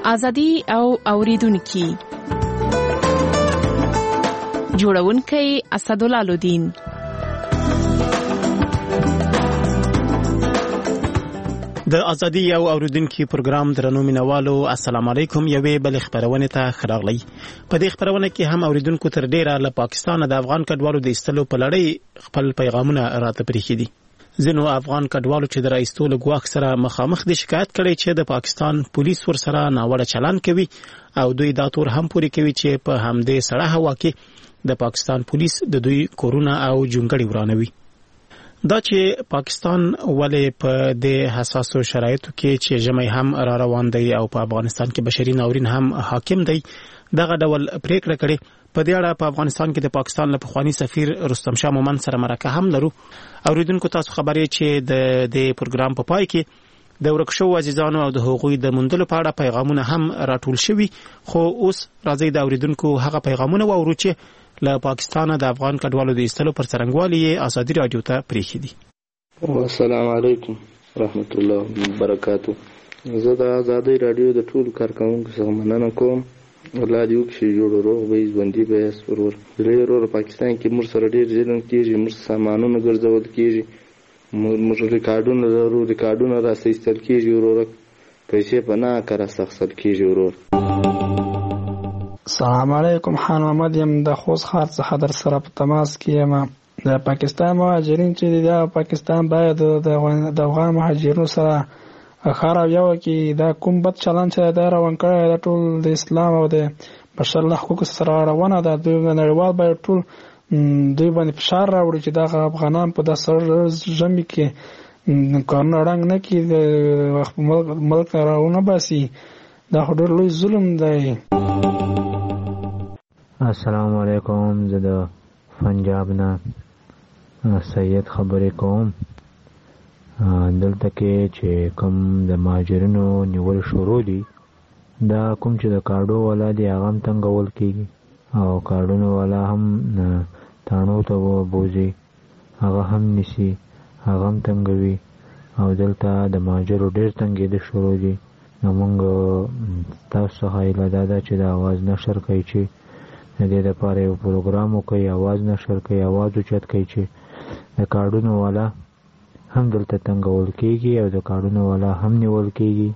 ازادي او اوریدونکو جوړونکي اسدالله الدین. د ازادي او اوریدونکو پروګرام درنو مینوالو السلام علیکم. یوې بل خبرونه ته خراغلی. په دې خبرونه کې هم اوریدونکو تر ډیره له پاکستان د افغان کډوالو د ایستلو په لړۍ خپل پیغامونه راته پریښي دي. ځینو افغان کډوالو چې د رئیستولو ګواښ سره مخامخ دي شکایت کړي چې د پاکستان پولیس ورسره ناوړه چلند کوي او دوی دا تور هم پوری کوي چې په همدې سړه هوا کې د پاکستان پولیس د دوی کورونه او جونګړي ورانوي. دا چې پاکستان ولې په د حساسو شرایطو کې چې ژمي هم را روان دی او په افغانستان کې بشري ناورین هم حاکم دی دغه ډول پریکړه کړې. په دې اړه په افغانستان کې د پاکستان له پخوانی سفیر رستم شاه مومند سره مرکه هم لرو. اوریدونکو تاسو خبرې چې د پروګرام په پای کې د ورکشو عزیزانو او د حقوقي د مندلو په اړه پیغامونه هم راټول شوي، خو اوس راځي د اوریدونکو هغه پیغامونه واورو چې له پاکستان د افغان کډوالو د ایستلو پر څرنګوالي ازادي رادیو ته پریښي دي. السلام علیکم ورحمت الله وبرکاتہ. زه د ازادي رادیو د ټول کارکونکو څخه مننه کوم. الله دې وکړي جوړ روغ به ژوندۍ به سرور ډېر پاکستان کې موږ سره ډېر ظلم کیږي، موږ سامانونه ګرځول کیږي، موږ ریکارډونه لرو، ریکارډونه راستل کیږي، ورور پیسې په نه کار راستل کیږي. ورور السلام علیکم، خان محمد یم د خوست ښار څخه در سره په تماس کې یم. د پاکستان مهاجرین چې د پاکستان باید د افغان مهاجرینو سره خار او یو کې دا کوم بد چلند چې دا روان کړی د ټول د اسلام او د بشر الله حقوقو سره روانه ده. دوی نړیوال باید ټول دوی باندې فشار راوړي چې دا افغانان په داسې ژمي کې کارونه رنګ نه کړي، د ملک راونه باسي. دا خو ډېر لوی ظلم دی. السلام علیکم، زه د پنجاب نه سید خبرې کوم. دلته کې چې کوم د مهاجرینو نیول شروع دي، دا کوم چې د کارډو والا دی هغه هم تنګول کېږي او کارډونو والا هم تاڼو ته بوځي، هغه هم نیسي، هغه هم تنګوي او دلته د مهاجرو ډېر تنګېده شروع دي. نو موږ تاسو څخه هیله دا ده چې د اواز نشر کوي چې د دې دپاره یو پروګرام وکړي، اواز نشر کوي، اواز اوچت کوي چې د کارډونو والا هم دلته تنګول کېږي او د کارډونو والا هم نیول کېږي.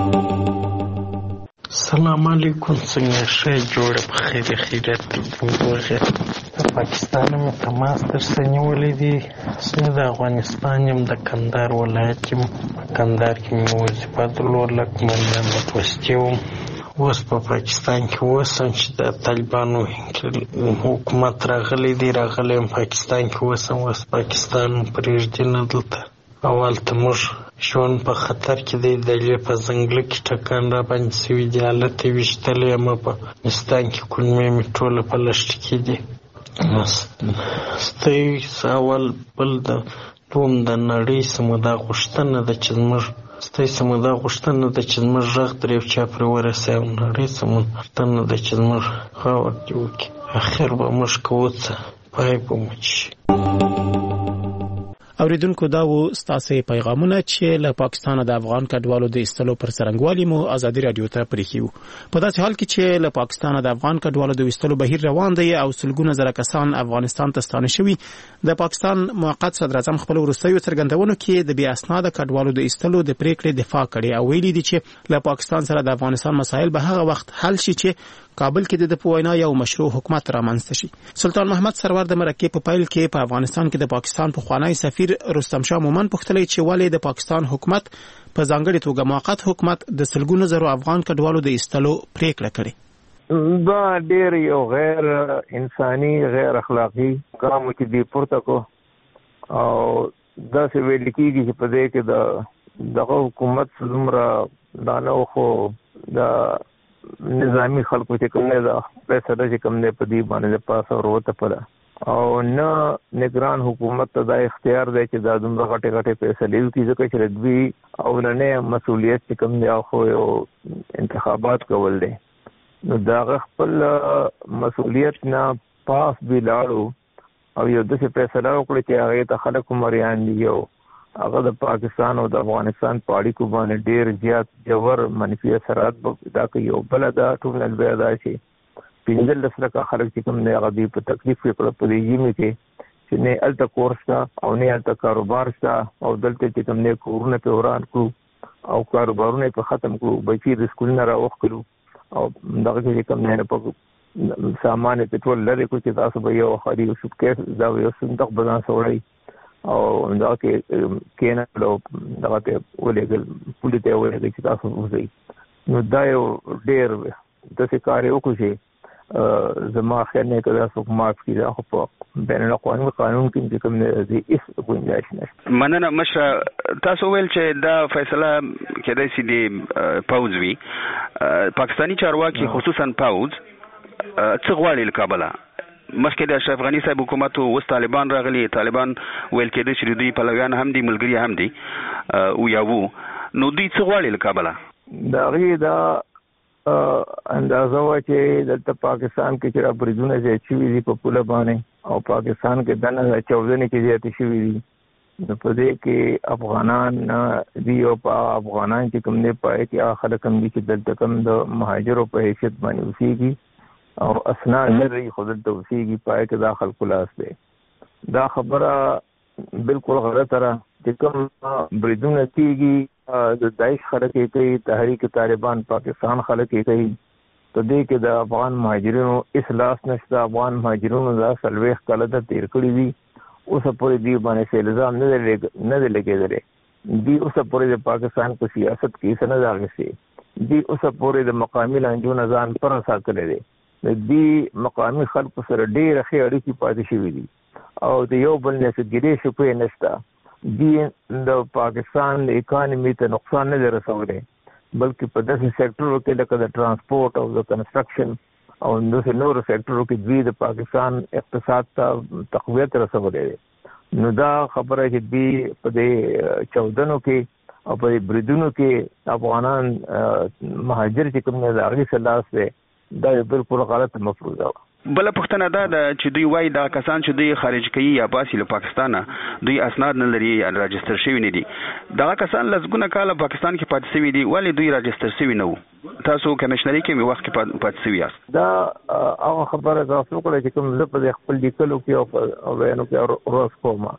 السلام علیکم، څنګه ښه جوړه په خیر خیرت وګورئ. د پاکستان مې تماس درسره نیولی دی. زه د افغانستان یم، د کندهار ولایت یم. په کندهار کې مې وظیفه درلودله، قومندان د پوستې وم. اوس په پاکستان کې اوسم چې د طالبانو حکومت راغلی دی، راغلی یم پاکستان کې اوسم. اوس پاکستان پرېږدي نه دلته. اول ته موږ ژوند په خطر کې دی، دلې په ځنګله کې ټکان را باندې سوي دي، هلته ویشتلی یم. په افغانستان کې کلمې مې ټوله په لښته کې دي. ستاسو اول بل د دوم د نړۍ سمه دا غوښتنه ده چې زموږ غږ تر یو چا پورې ورسوي او نړۍ سمه غوښتنه ده چې زموږ غور دې وکړي. اخر به موږ کوو څه، پای به مو شي. اوریدونکو دا و ستاسو پیغامونه چې له پاکستان د افغان کډوالو د ایستلو پر څرنګوالي مو ازادي رادیو ته پریښي وو. په داسې حال کې چې له پاکستان د افغان کډوالو د ایستلو بهیر روان دی او سلګونه زره کسان افغانستان ته ستانه شوي، د پاکستان موقت صدر اعظم خپل وروستیو څرګندونو کې د بې اسناده کډوالو د ایستلو د پریکړې دفاع کړې او ویلي دي چې له پاکستان سره د افغانستان مسایل به هغه وخت حل شي چې کابل کې د پوینا یو مشروع حکومت رامنځته شي. سلطان محمد سرور د مرکې په پیل کې په افغانستان کې د پاکستان پخوانی سفیر رستم شاه مومند پوښتلی چې ولې د پاکستان حکومت په ځانګړې توګه موقت حکومت د سلګونو زرو افغان کډوالو د ایستلو پریکړه کړې. دا ډېر یو غیر انساني، غیر اخلاقي کام چې دی پورته کو او داسې ویل کېږي چې په دې کې دغه حکومت څومره دانه خو د نظامی خلکو چې کوم نه دا فیصله چې کوم نه په دې باندې پاسه وروته پره او نه نگران حکومت ته دا اختیار دی چې دا دومره غټه غټه فیصلې وکړي، ځکه چې ردوی او نه مسؤلیت چې کوم دی خو یو انتخابات کول دي. نو دا خپل مسؤلیت نه پاس دی لاړو او یو داسې فیصله وکړي چې هغه ته خلک مریان دي او هغه د پاکستان او د افغانستان په اړیکو باندې ډیر زیات جوړ منفي اثرات دا کوي. او بل دا ټول بیا دا شي 15 لکه خلک چې کوم نه غدي په تکلیف کې په دې یمه کې چې نه الته کورس تا او نه الته کاروبار تا او دلته چې کوم نه کورونه په وران کړو او کاروبارونه په ختم کړو، بچي د سکول نه راوخلو او دغه چې کوم نه په سامان په ټول لري کو چې تاسو به یو خالي سوتکیس دا یو صندوق بدن سوړی او دا کې نه له دغه ته ولېګل پولیس ته ولېګل چې تاسو وځي. نو دا یو ډېر د څه کار یو کوشي زما خیال نه کړه څوک معاف کړي خو په بین الاقوامي قانون کې کوم نه دي هیڅ گنجائش نشته. مننه مشر، تاسو ویل چې دا فیصله کېدای شي د پوز وي. پاکستاني چارواکي خصوصا پوز څه غواړي له کابله؟ مخکې د اشرف غنی صاحب حکومت اوس طالبان راغلي، طالبان ویل کېدای چې دوی پلویان هم دي، ملګري هم دي او یا وو، نو دوی څه غواړي له کابله؟ دا غي دا اندازه و چې دلته پاکستان کې چې بریدونه زیات شوي دي په پوله باندې او پاکستان کې دنه 14 کې زیات شوي دي. نو په دې کې افغانان دی او په افغانان چې کوم نه پای کې خلک هم دي چې دلته کوم د مهاجرو په حیثیت باندې اوسېږي او اسناد لري خو دلته اوسېږي، پای کې داخل کلاس دی. دا خبره بالکل غلطه ده چې کوم بریدونه کېږي د داعش خلک یې کوي، تحریک طالبان پاکستان خلک یې کوي. په دې کې د افغان مهاجرینو اصلاح نشته. افغان مهاجرینو دا 40 کاله ته تیر کړي دي، اوس پورې دی باندې الزام نه دی لګېدلی. دی اوس پورې د پاکستان په سیاست کې څه نه دی اخیستی. دی اوس پورې د مقامي لانجو نه ځان پر ساتلی دی. دی مقامي خلکو سره ډېرې ښې اړیکې پاتې شوي دي او د یو بل نه څه ګیرې شپې نشته. دی د پاکستان د اکانومي ته نقصان نه دی رسولی، بلکې په داسې سیکټرو کې لکه د ټرانسپورټ او د کنسټرکشن او داسې نورو سیکټرو کې دوی د پاکستان اقتصاد ته تقویت رسولی دی. نو دا خبره چې دوی په دې 14 کې او په بریدونو کې افغانان مهاجر چې کوم نه د هغې څه لاس دی، دا بالکل غلط مفروضه وه. بله پوښتنه دا ده چې دوی وایي دا کسان چې دوی خارج کوي یا باسي له پاکستانه دوی اسناد نه لري یا راجستر شوي نه دي. دغه کسان لسګونه کاله پاکستان کې پاتې شوي دي، ولې دوی راجستر شوي نه وو؟ تاسو کمشنري کې مې وخت کې پاتې شوي یاست. دا هغه خبره تاسو وکړه چې کوم زه په خپل لیکلو کې او بیانو کې روز کوم.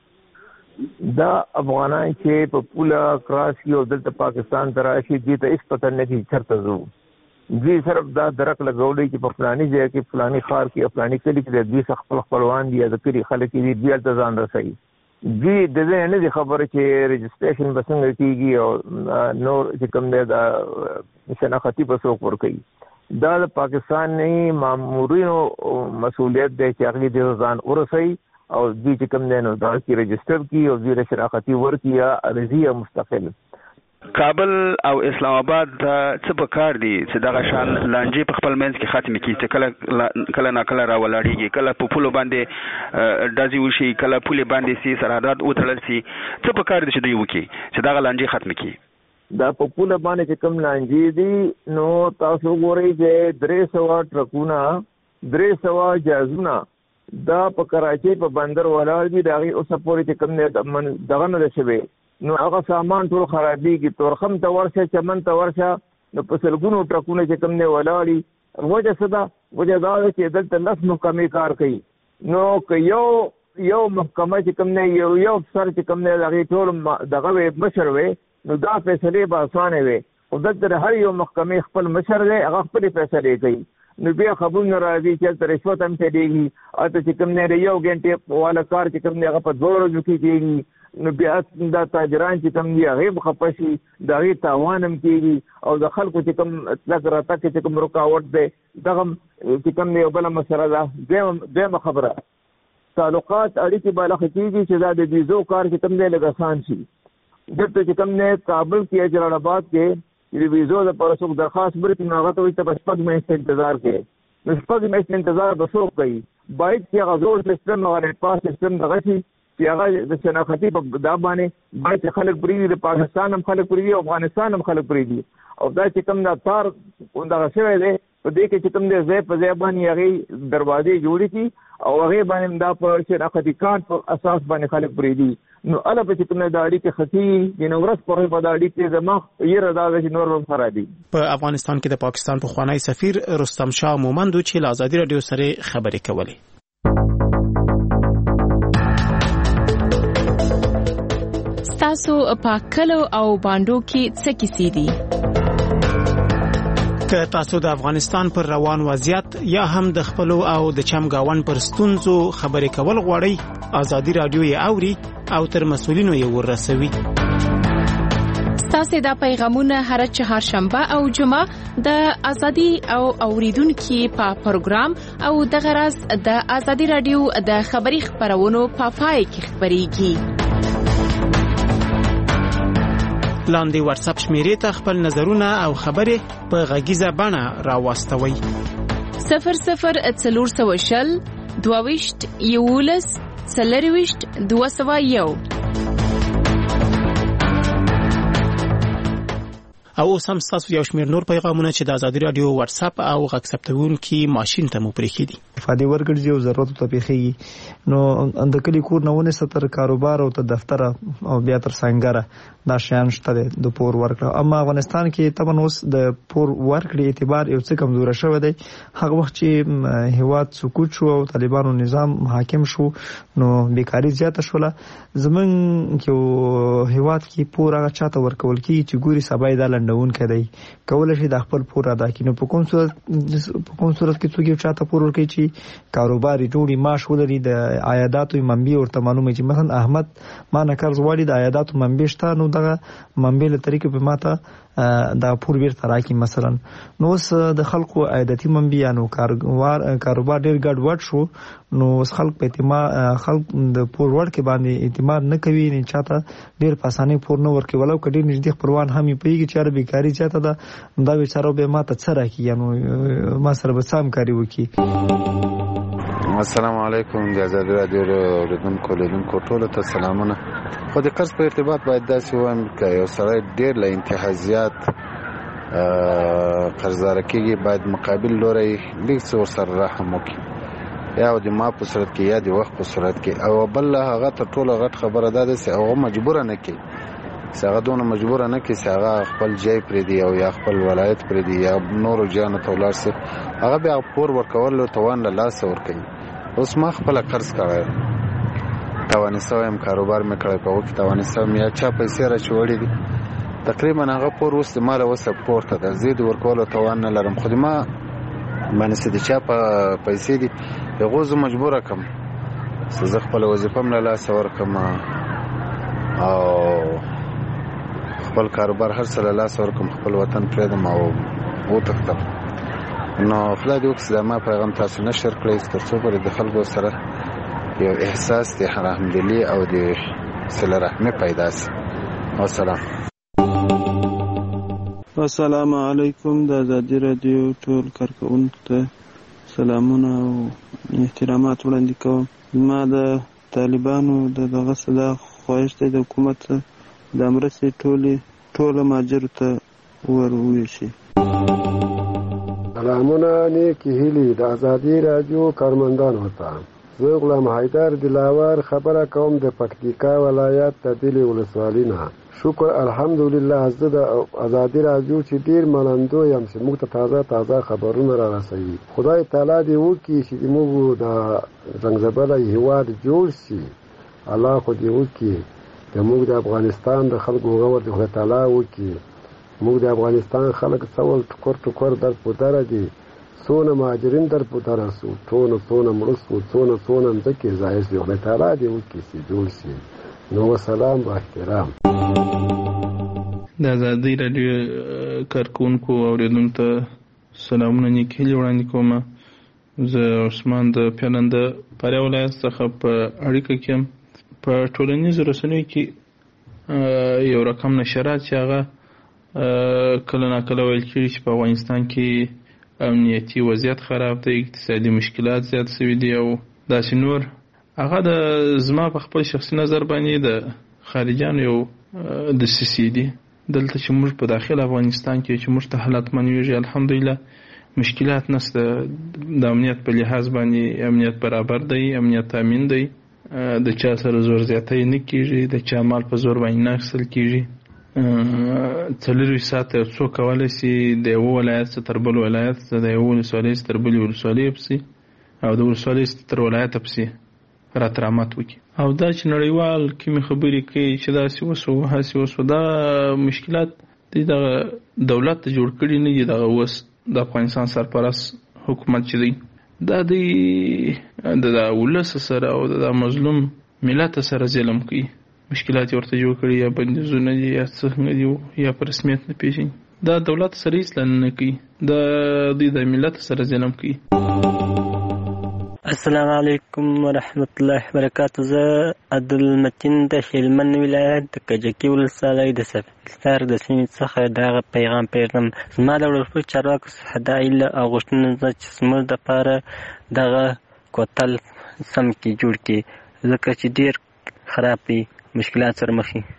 دا افغانان چې په پوله کراس کې او دلته پاکستان ته راشي دي ته هېڅ پته نه دي چېرته ځو. دوی صرف دا درک لګولی چې په فلاني ځای کې فلاني ښار کې فلاني کلي کې دوی څخه خپلوان دي یا د کلي خلک دي، دوی هلته ځان رسوي. دوی د دې نه دي خبره چې رجسټریشن به څنګه کېږي او نور چې کوم دی دا شناختي به څوک ورکوي. دا د پاکستاني مامورینو مسؤلیت دی چې هغوی دې ځان ورسوي او دوی چې کوم دی نو دا کې رجسټر کړي او دوی شناختي ورکړي یا عرضي یا مستقل. کابل او اسلام آباد څه په کار دي چې دغه شان لانجې په خپل منځ کې ختمې کړي چې کله ناکله راولاړېږي، کله په پولو باندې ډزې وشي، کله پولې باندې سي سرحدات وتړل سي. څه په کار دي چې دوی وکړي چې دغه لانجې ختمې کړي؟ دا په پوله باندې چې کوم لانجې دي نو تاسو ګورئ چې 300 ټرکونه 300 جهازونه دا په کراچۍ په بندر ولاړ دي. د هغې اوسه پورې چې کوم دغه نه ده شوی، نو هغه سامان ټول خرابېږي. تورخم ته ورشه، چمن ته ورشه، نو په سلګونو ټرکونه چې کوم دی ولاړ دي. وجه څه ده؟ وجه دا ده چې دلته 10 محکمې کار کوي. نو که یو محکمه چې کوم دی یو افسر چې کوم دی د هغې ټول دغه مشر وی نو دا فیصلې به اسانه وي. خو دلته هر یو محکمې خپل مشر دی، هغه خپلې فیصلې کوي. نو بیا خبرونه راځي چې هلته رشوت هم چلېږي، هلته چې کوم دی د 1 ګنټې والا کار چې کوم دی هغه په 2 ورځو کې کېږي. نو بیا دا تاجران چې کوم دي هغې به خفه شي، د هغې تاوان هم کېږي او د خلکو چې کوم تلک راتګ کې چې کوم رکاوټ دی دغه چې کوم دی یو بله مسله ده. دویمه خبره تعلقات اړیکې به لخه کېږي چې دا د ویزو کار چې کوم دی لږ اسان شي. دلته چې کوم دی کابل کې جلال آباد کې د ویزو دپاره څوک درخواست ورکړي نو هغه ته وایي ته به 6 میاشتې انتظار کوې. نو 6 میاشتې انتظار به څوک کوي؟ باید چې هغه زوړ سیسټم هغه نیټ پاس سیسټم دغه شي چې هغه د شناختي په دا باندې باید چې خلک پرېږدي، د پاکستان هم خلک پرېږدي او افغانستان هم خلک پرېږدي. او دا چې کوم دا تار دغه شوی دی په دې کې چې کوم دی ځای په ځای باندې هغې دروازې جوړې کړي او هغې باندې دا په شناختي کارت په اساس باندې خلک پرېږدي. نو اله په چې کومه د اړیکې خطي نو ورځ پرې په د اړیکې زما یره دا چې نور هم خرابي. په افغانستان کې د پاکستان پخوانی سفیر رستم شاه مومندو چې له ازادي رادیو سره خبرې کولې. تاسو په کلو او باندو کې څه کیسې دي؟ که تاسو د افغانستان پر روان وضعیت یا هم د خپل او د چمګاون پر ستونزو خبرې کول غواړئ، ازادي رادیو یې اوري او تر مسؤلینو یې ورسوي. تاسو دا پیغامونه هر چهارشنبه او جمعه د ازادي او اوریدونکو په پروګرام او د غرض د ازادي رادیو د خبري خبرونو په پای کې خبريږي. لاندې واتس اپ شمیرې ته خپل نظرونه او خبرې په غږیزه بڼه راوستوي. 0040 22 11 40 201. او سم تاسو یو شمیر نور پیغامونه چې د ازادي رادیو واتس اپ او غږ ثبتونکي ماشين ته مو پرېښي دي. فادي ورګړي او ضرورت ته پیښیږي نو د کلی کور نه ونه ستر کاروبار او ته دفتر او بیا تر څنګه دا شیان شته د پور ورکړه. اما افغانستان کې تبن اوس د پور ورکړې اعتبار یو څه کمزور شوی دی. هغه وخت چې هیواد سقوط شو او طالبانو نظام حاکم شو نو بیکاری زیاته شوله. زمون کې هیواد کې پور هغه چاته ورکول کی چې ګوري سبا د لندون کړي کول شي د خپل پور ادا کینو. په کوم صورت کې څوک چاته پور ورکړي چې کاروبار جوړي معاش ولري د عایداتو منبع ورته معلومه چې مثلا احمد ما نه قرض غواړي د عایداتو منبع شته نو دغه منبع له طریقې په ماته دا پور بیرته راکړي مثلا. نو اوس د خلکو عایداتي منبع نو کاروبار ډیر ګډ وډ شو نو اوس خلک په اعتماد خلک د پور ورکړې باندې اعتماد نه کوي نه چاته ډیر په اسانۍ پور نه ورکړي ولو کډیر نږدې خپلوان هم یې پیږي چې بیکاری زیاته ده دا بیچاره به ماته څه راکړي نو ما سره به سم کاری وکړي. السلام علیکم د ازادي رادیو اوریدونکو ټولو ته سلامونه. خو د قرض په ارتباط باید داسې وایم که یو سړی ډېر له انتهازیات قرضداره کېږي باید مقابل لوری لږ څه ورسره رحم وکړي یا د ما په صورت کې یا د وخت په صورت کې. او بل هغه تر ټولو غټ خبره دا ده چې هغه مجبوره نه کړي چې هغه دونه مجبوره نه کړي چې هغه خپل ځای پرېږدي او یا خپل ولایت پرېږدي یا نورو ځایونو ته ولاړ شي. هغه بیا پور ورکولو توان له لاسه ورکوي. اوس ما خپله قرض کړی توانې سوی یم کاروبار مې کړی په هغو کې توانې سوی یم یا چا پیسې راچوړې دي تقریبا هغه پور اوس د ما له وسه پورته ده. زه د ورکولو توان نه لرم خو د ما باندې چې د چا پیسې دي هغو زه مجبوره کړم چې زه خپله وظیفه هم له لاسه ورکړم او خپل کاروبار هر څه له لاسه ورکړم خپل وطن پرېږدم او وتښتم. نو خدای دې وکړي دا ما پیغام تاسو نشر کړئ تر څو پورې د خلکو سره یو احساس د رحمدلي او د صله رحمي پیدا شي. والسلام. السلام علیکم د ازادي رادیو ټول کارکونکو ته سلامونه او احترامات وړاندې کوم. ما د طالبانو دغه صدا خواهش دی د حکومت د مرستې ټوله ماجرو ته ورویشي. سلامونه نیکی هیلی د ازادي رادیو کارمندانو ته. زه غلام حیدر دلاور خبره کوم د پکتیکا ولایت د دلی ولسوالۍ نه. شکر الحمدلله زه د ازادي رادیو چې ډیر منندو یم چې موږ ته تازه خبرونه را رسوي. خدای تعالی دې وکړي چې موږ د زنګزبله هیواد جوړ شي. الله خو دې وکړي د موږ د افغانستان د خلکو غور دې خدای تعالی وکړي. موږ د افغانستان خلک څول ټکر در په دره دي څونه مهاجرین در په دره سو څونه مړه سو څونه مځکې ځای شي. خدای تعالی دې وکړي چې جوړ شي. نو سلام با احترام. د ازادي رادیو کارکونکو اوریدونکو ته سلامونه نیکی وړاندې کوم. زه عثمان د پیلند پاره ولایت څخه په اړیکه کې په ټولنیزو رسنیو کې یو رقم نشرات چې هغه کله ناکله ویل کېږي چې په افغانستان کې امنیتي وضعیت خراب دی اقتصادي مشکلات زیات شوي دي او داسې نور. هغه د زما په خپل شخصي نظر باندې د خارجیانو یو دسیسې دي. دلته چې موږ په داخل افغانستان کې چې موږ ته حالات منویږي الحمدلله مشکلات نشته. د امنیت په لحاظ باندې امنیت برابر دی امنیت تامین دی. د چا سره زور زیاتی نه کیږي، د چا مال په زور باندې نه اخیستل کیږي. 24 ساعته څوک کولی شي د یوه ولایت څخه تر بل ولایت څخه، د یوه ولسوالۍ څخه تر بلې ولسوالۍ پسې او د ولسوالۍ څخه تر ولایته پسې راترامت وکړي. او دا چې نړیوال کومې خبرې کوي چې داسې وسو هسې وسو، دا مشکلات دی دغه دولت ته جوړ کړي نه دي. دغه اوس د افغانستان سرپرست حکومت چې دی دا د ولس سره او د مظلوم ملت سره ظلم کوي. مشکلات ورته جوړ کړي، یا بندیزونه دي یا څنګه دي، یا په رسمیت نه پیژني. دا دولت سره هیڅ نه کوي، دا د ملت سره ظلم کوي. السلام علیکم ورحمت الله وبرکاته. زه عبدالمتین د هلمند ولایت د کجکي ولسوالۍ د سپیلسر د سیمې څخه دغه پیغام پیغام زما د ولسمشر چارواکو څخه دا ایله او غوښتنه ده چې زموږ دپاره دغه کوتل سم کې جوړ کړي، ځکه چې ډېر خراب دی، مشکلات سره مخ دي.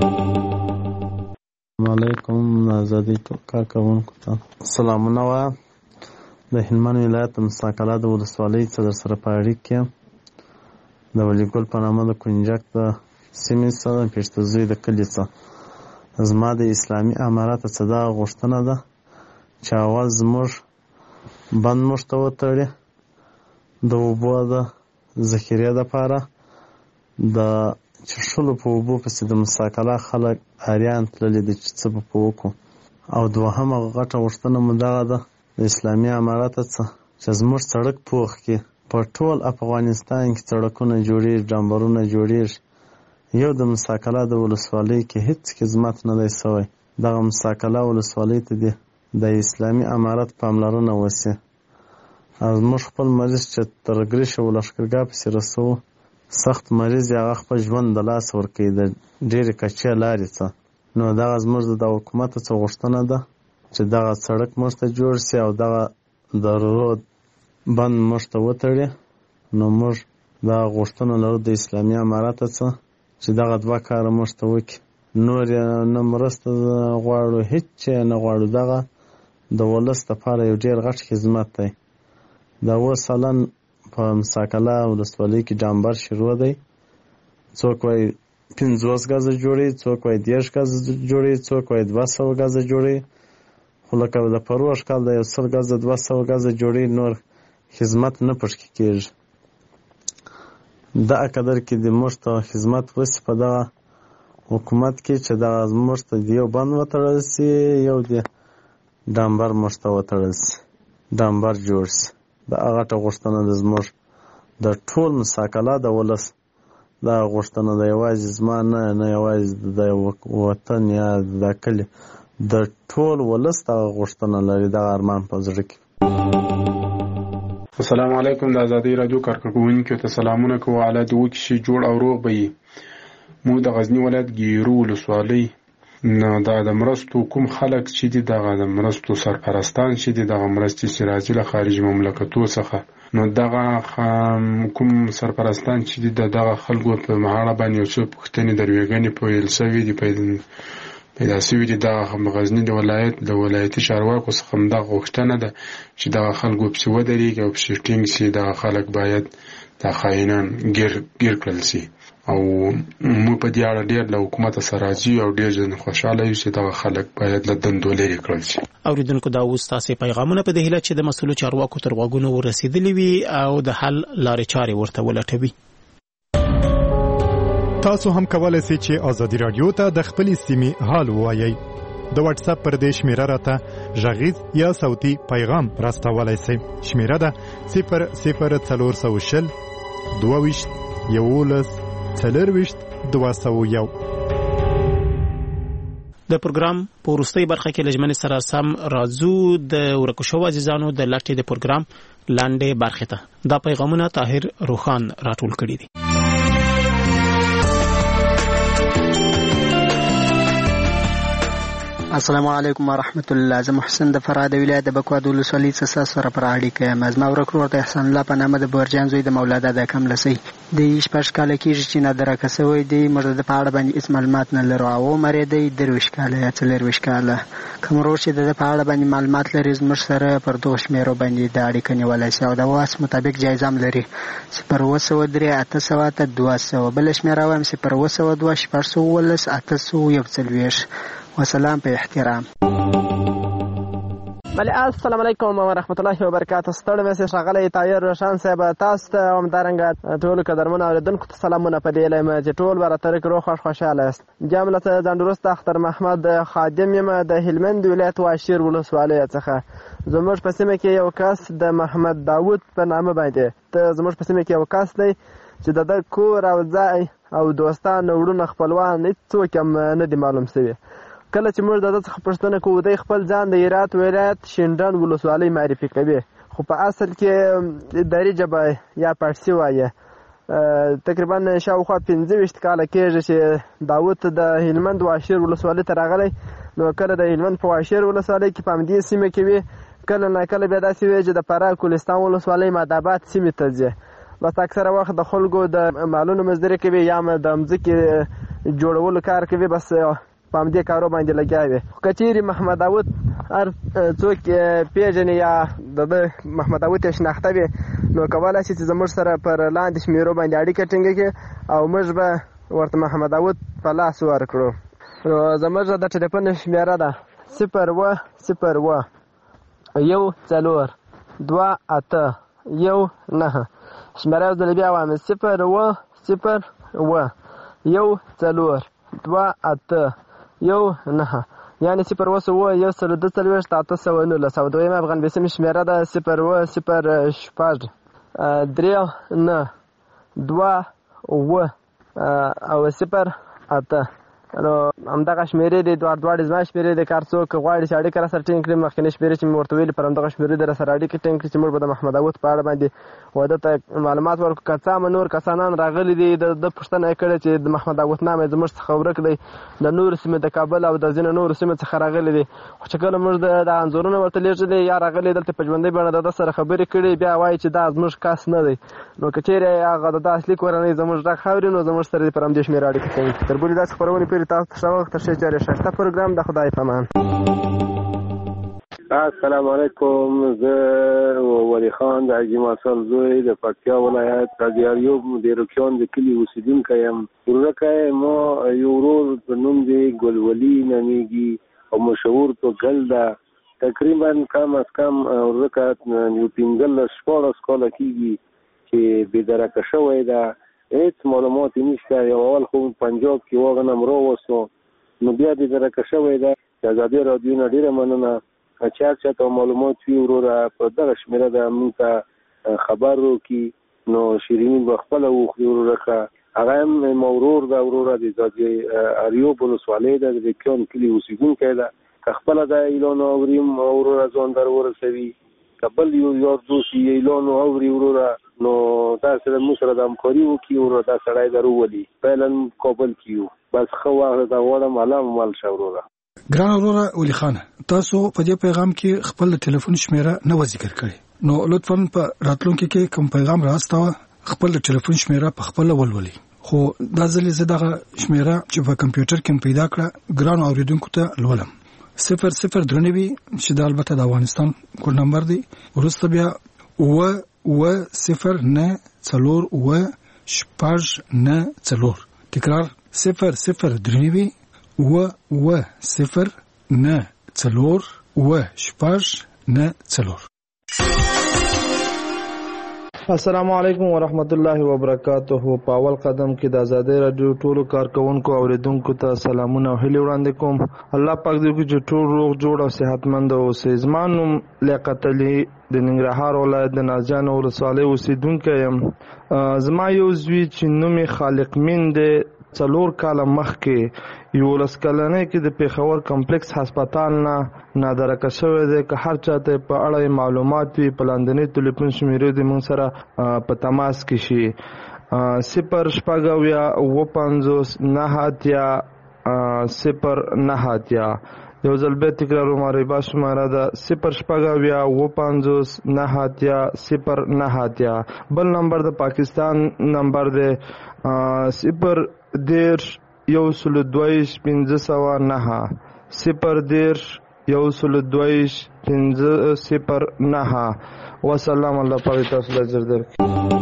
السلام علیکم آزادي کارکوونکو ته سلامونه وایم. د هلمند ولایت د مساکله د ولسوالۍ څخه در سره په اړیکه کې د ولیګل په نامه د کنجک د سیمې څخه پېشتزوی د کلي څخه زما د اسلامي امارات څخه دا غوښتنه ده چې اول زموږ بند موږ ته وتړي د اوبو د ذخیرې دپاره د چښلو په اوبو پسې د مساکله خلک اریان تللي دي چې څه به په وکړو. او دوهمه غټه غوښتنه مو دغه ده د اسلامي امارات څخه چې زموږ سړک پوخ کې په ټول افغانستان کې سړکونه جوړېږي، ډامبرونه جوړېږي، یو د مساکله د ولسوالۍ کې هیڅ خدمت نه دی سوی. دغه مساکله ولسوالۍ ته دی د اسلامي امارات پاملرنه وسي. او زموږ خپل مریض چې تر ګریشه ولښکرګاه پسې رسوو، سخت مریض یې هغه خپل ژوند د لاس ورکوي د ډېرې کچې لارې څخه. نو دغه زموږ د حکومت څخه غوښتنه ده چې دغه سړک موږ ته جوړ سي او دغه د رود بند موږ ته وتړي. نو موږ دغه غوښتنه لرو د اسلامي امارات څخه چې دغه دوه کاره موږ ته وکړي. نور یې نه مرسته غواړو، هیڅ یې نه غواړو. دغه د ولس دپاره یو ډېر غټ خدمت دی. دا اوس سالن په مساکله ولسوالۍ کې ډامبر شروع دی. څوک وایي 50 ګزه جوړوي، څوک وایي 10 ګزه جوړوي، څوک وایي 200 ګزه جوړوي. خو لکه د پروش کال د 100 ګزه 200 ګزه جوړوي، نور خدمت نه پشکې کېږي. دا قدر کې د موږ ته خدمت وسي په دغه حکومت کې چې دغه موږ ته یو بند وتړل سي، یو د ډامبر موږ ته وتړل سي، ډامبر جوړ سي. دا غټه غوښتنه ده زموږ د ټول مساکله د ولس دا غوښتنه ده، یوازې زما نه یوازې د وطن یا د کلي د ټول ولس دغه غوښتنه لري، دغه ارمان په زړه کې. السلام علیکم. د ازادۍ راډیو کارکوونکو ته سلامونه کوو. حالات وکړي شي جوړ او روغ به یې. موږ د غزني ولایت ګیرو ولسوالۍ نه د مرستو کوم خلک چې دي، دغه د مرستو سرپرستان چې دي، دغه مرستې چې راځي له خارجي مملکتو څخه، نو دغه کوم سرپرستان چې دي دغه خلکو په اړه باندې یو څه پوښتنې درویګنې پیل شوي دي، پیدا شوي دي. دغه غزني د ولایتي چارواکو څخه همدغه غوښتنه ده چې دغه خلکو پسې ودرېږي او پسې ټینګ شي. دغه خلک باید د خاینان ګیر کړل شي. او موږ په دې اړه ډېر له حکومت سره راځي او ډېر ځنې خوشحاله یو چې دغه خلک باید له دندو لرې کړل شي. اوریدونکو دا اوس تاسې پیغامونه په دې هیله چې د مسؤلو چارواکو تر غوږونو ورسېدلي وي او د حل لارې چارې ورته ولټوي. تاسو هم کولای شئ چې ازادي رادیو ته د خپلې سیمې حال ووایئ. د واتس اپ پر دې شمیره راته غږیز یا صوتي پیغام راستولای شئ. شمیره ده 00420 22 11 40 201. د پروګرام په وروستۍ برخه کې لجمن سره سم راځو د ورکو شو عزیزانو د لټې د پروګرام لاندې برخه ته. دا پیغامونه طاهر روخان راټول کړي دي. السلام علیکم ورحمت الله. زه محسن د فراه د ولایت د بکواد ولسوالۍ څخه سره پر اړیکه یم. زما ورک ورور د احسان الله په نامه د بورجان زوی د مولا دادا کملسۍ د 16 کاله کېږي چې نادرکه شوی دی. موږ د په اړه باندې هېڅ معلومات نه لرو. او عمر یې دی 23 کاله یا 24 کاله. کوم ورور چې د په اړه باندې معلومات لري زموږ سره پر دغو شمېرو باندې د اړیکه نیولی شي او د واس مطابق جایزه هم لري 0 803 200. بله شمېره وایم 0 2 611 841. وسلام په احترام. بله السلام علیکم ورحمت الله وبرکاته. ستړی مې سې ښاغلی طاهر روشن صاحب تاسو ته همدارنګه ټولو قدرمنو اورېدونکو ته سلامونه په دې هیله یم چې ټول به راته روغ خوښ خوشحاله یاست. جام له ځانډروسته اختر محمد خادم یم د هلمند ولایت واشیر ولسوالۍ څخه. زموږ په سیمه کې یو کس د محمد داود په نامه باندې زموږ په سیمه کې یو کس دی چې د ده کور او ځای او دوستان وروڼه خپلوان هېڅوک هم نه دي معلوم شوي. کله چې موږ د ده څخه پوښتنه کوو دی خپل ځان د هرات ولایت شینډن ولسوالۍ معرفي کوي، خو په اصل کې دري ژبه یا پارسي وایي. تقریبا شاوخوا 25 کاله کېږي چې داود د هلمند واشیر ولسوالۍ ته راغلی. نو کله د هلمند په واشیر ولسوالۍ کې په همدې سیمه کې وي، کله نه کله بیا داسې وي چې د فراه کولستان ولسوالۍ مادآباد سیمې ته ځي. بس اکثره وخت د خلکو د مالونو مزدوري کوي یا د مځکې جوړولو کار کوي، بس په همدې کارو باندې لګیا وي. که چیرې محمد داود هر څوک پیژني یا د محمد داود یې شناخته وي نو کولی شي چې زموږ سره پر لاندې شمېرو باندې اړیکه ټینګه کړي او موږ به ورته محمد داود په لاس ورکړو. نو زموږ د ټلیفون شمېره ده 0 0 1 4 2 8 1 9. شمېره یو ځل بیا وایم 0 1 0 1 4 2 8 1 9. یعنې 0 1 1 4 8 9. دویم افغان بیسیم شمېره ده 0 0 6 3 9 2 و او 0 8. نو همدغه شمېرې دي دواړې زما شمېرې دي. کار څوک غواړي چې اړیکه راسره ټینګ کړي مخکینۍ شمېرې چې مې ورته ویلي پر همدغه شمېرې دي راسره اړیکه ټینګ کړي چې موږ به د محمد داود په اړه باندې واده ته معلومات ورکړو. که څه هم نور کسانان راغلي دي د پوښتنه یې کړې چې د محمد داود نام یې زموږ څخه ورک دی، د نورو سیمې د کابل او د ځینو نورو سیمو څخه راغلي دي. خو چې کله موږ د انځورونه ورته لیږلي یا راغلي دلته په ژوندۍ بڼه د ده سره خبرې کړي بیا وایي چې دا زموږ کس نه دی. نو که چیرې هغه د ده اصلي کورنۍ زموږ غږ اوري نو زموږ سره پر همدې شمېره اړیکه کوي. تر بلې داسې خپرونې پورې تاسو ته ښه وخت ښه چارې ښایسته پروګرام د خدای په امان. السلام علیکم. زه ولی خان د حاجي ماسل زوی د پکتیا ولایت د دیاریوب د روکیان د کلي اوسیدونکی یم. ورکه ما یو ورور په نوم دی ګلولي نومیږي او مشهور په ګل ده. تقریبا کم از کم ورکه یو 15 کاله کېږي چې بېدرکه شوی ده. هېڅ معلومات یې نشته. یو اول خو پنجاب کې واغنم راوستو نو بیا بېدرکه شوی ده. د ازادي راډیو نه ډېره مننه چې هر چا ته معلومات وي وروره په دغه شمېره ده موږ ته خبر وکړي. نو شیریني به خپله وخوري وروره ښه. هغه هم ما ورور ده وروره د اریوب ولسوالۍ ده د ریکیان کلي اوسېدونکی ده. که خپله دا اعلان اوریم وروره ځان در ورسوي، که بل یو یار دوست یې اعلان اوري وروره نو دا سره موږ سره د همکاري وکړي وروره دا سړی در وولي. فعلا کابل کې یو بس ښه وخت دا غواړم الله مال شه وروره. ګران وروره ولی خان، تاسو په دې پیغام کې خپل ټلیفون شمېره نه و ذکر کړې، نو لطفا په راتلونکي کې کوم پیغام راستوه خپل ټلیفون شمېره په خپل ولولي. خو دا ځل زه دغه شمېره چې په کمپیوټر کې پیدا کړه ګران اوریدونکو ته لولم 0093 چې دا البته د افغانستان کوډ نمبر دی. وروسته بیا و 0 تکرار 0093 و 0 السلام علیکم ورحمت الله وبرکاته. په اول قدم کې د آزادۍ رادیو ټولو کارکونکو اوریدونکو ته سلامونه او هیلې وړاندې کوم. الله پاک دې وکړي چې ټول روغ جوړ او صحتمند اوسئ. زما نوم لیاقت علي د ننګرهار ولایت د نازیانو ولسوالۍ اوسېدونکی یم. زما یو زوی چې نوم یې خالق مین دی 4 کاله مخکې 11 کلنۍ کې د پېښور کمپلیکس هسپتال نه نادرکه شوی دی. که هر چاته په اړه معلومات وي په لاندنۍ ټلیفون شمېرې دې موږ سره په تماس کې شي 0 9 0 9 یو ځل بیا تکراروم ریبا شماره ده 0 بل نمبر د پاکستان نمبر ده 0-10-122-509 وسلام. الله پاک تاسو له اجر درکړي.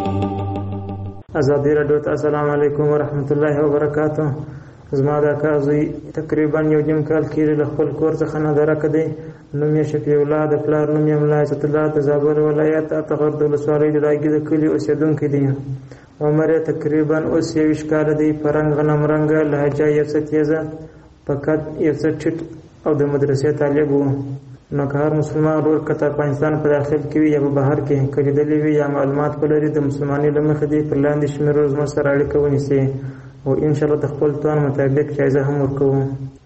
ازادي رادیو ته السلام علیکم ورحمت الله وبرکاته. زما د کازوی تقریبا یو جیم کال کې له خپل کور څخه نه درک دی. نوم یې شفیع الله د پلار نوم یې ملا عزت الله د زابل ولایت اتغر د ولسوالۍ د داګي د کلی اوسیدونکی دی. عمر یې تقریبا اوس 20 کال دی. پرنګ غنم رنګ لهجه یې څه تیزه فقط یې څه ټیټ او د مدرسې طالب وو. نو که هر مسلمان ورور کته افغانستان په داخل کې وي یا په بهر کې کلیدلی وي یا معلومات ولري د مسلمانۍ له مخې دی پر لاندې شمیرو زموږ سره اړیکه ونیسي او انشاءالله د خپل توان مطابق جایزه هم ورکوو.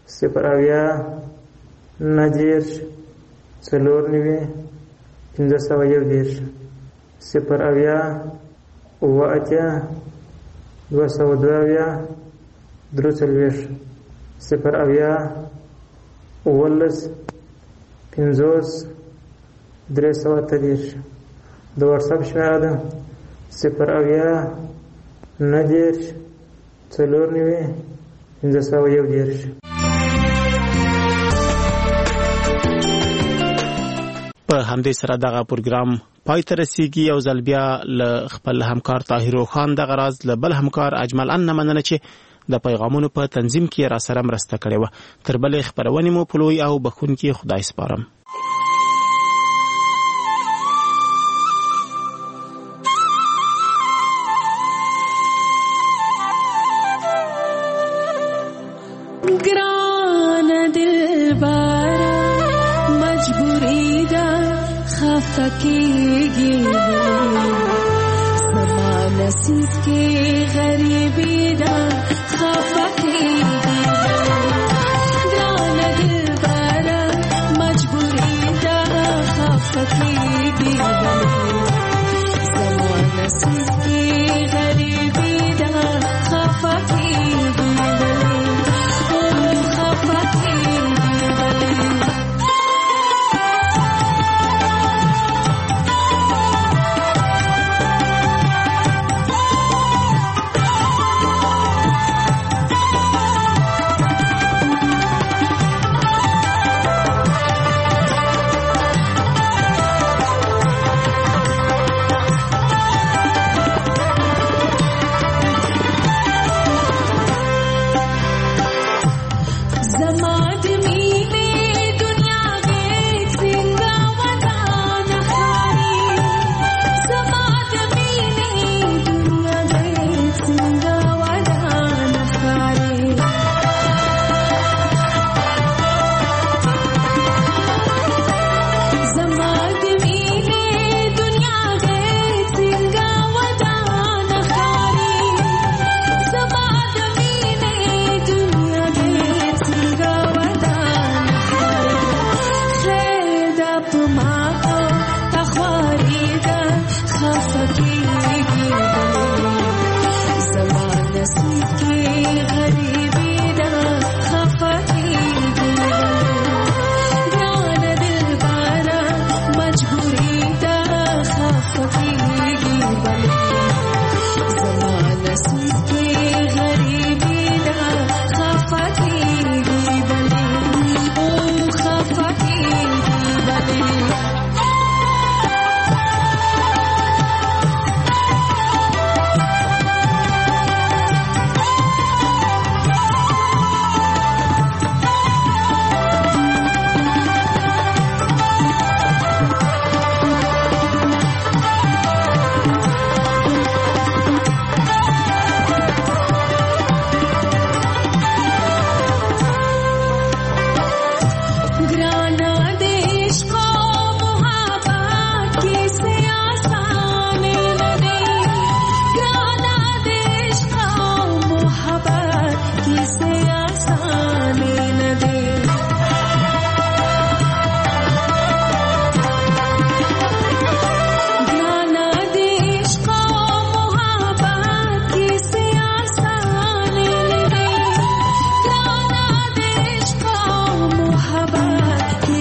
0-90-50-90-93 د واتساپ شمیره ده 0-90-4-501. په همدې سره دغه پروګرام پای ته رسیږي. او ځل بیا له خپل همکار طاهر خان دغه راز له بل همکار اجمل ان مننه چې د پیغامونو په تنظیم کې را سره مرسته کړې و. تر بلې خبرونې مو په لوی او بخونکي خدای سپارم. ګران دلبر مجبوری دا خفه کېږي زما نصیب کې غریبی دا خفه کېږي ګران دلبر مجبوری دا خفه کېږي زما نصیب کې غریبی دا خفه کېږي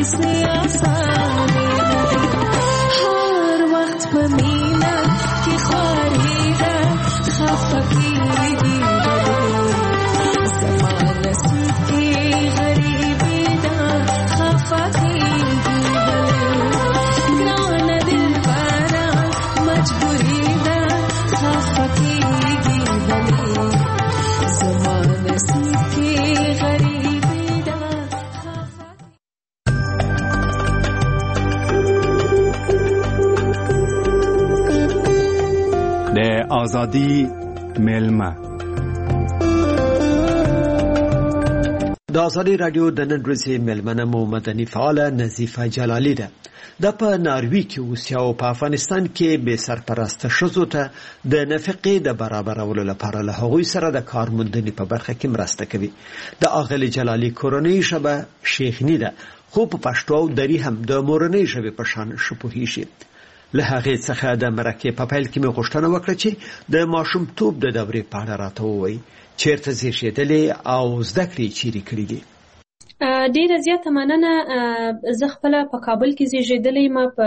से आसानी हर वक्त पे मीना की ख्वारीदा खफकी ज़माना की गरीबी दा खफकी ग्रान दिल पारा मजबूरी दा खफकी ज़माना की गरीबी दा د آزادی میلمه د آزادی رادیو د نن ورځې میلمنه مو مدني فعاله نظیفه جلالي ده. د په ناروی کې اوسي او په افغانستان کې به سرپرسته ښځو ته د نفقې د برابرولو لپاره له هغوی سره د کار موندنې په برخه کې مرسته کوي. د اغلې جلالي کورنۍ ژبه شیخني ده، خو په پښتو او دري هم د مورنۍ ژبې په شان شپوهیږي. له هغې څخه د مرکې په پیل کې مې غوښتنه وکړه چې د ماشومتوب د دورې په اړه راته ووایي، چیرته زیږېدلې او زده کړې چیرې کړې دي. ډیره زیاته مننه. زه خپله په کابل کې زیږېدلې یم په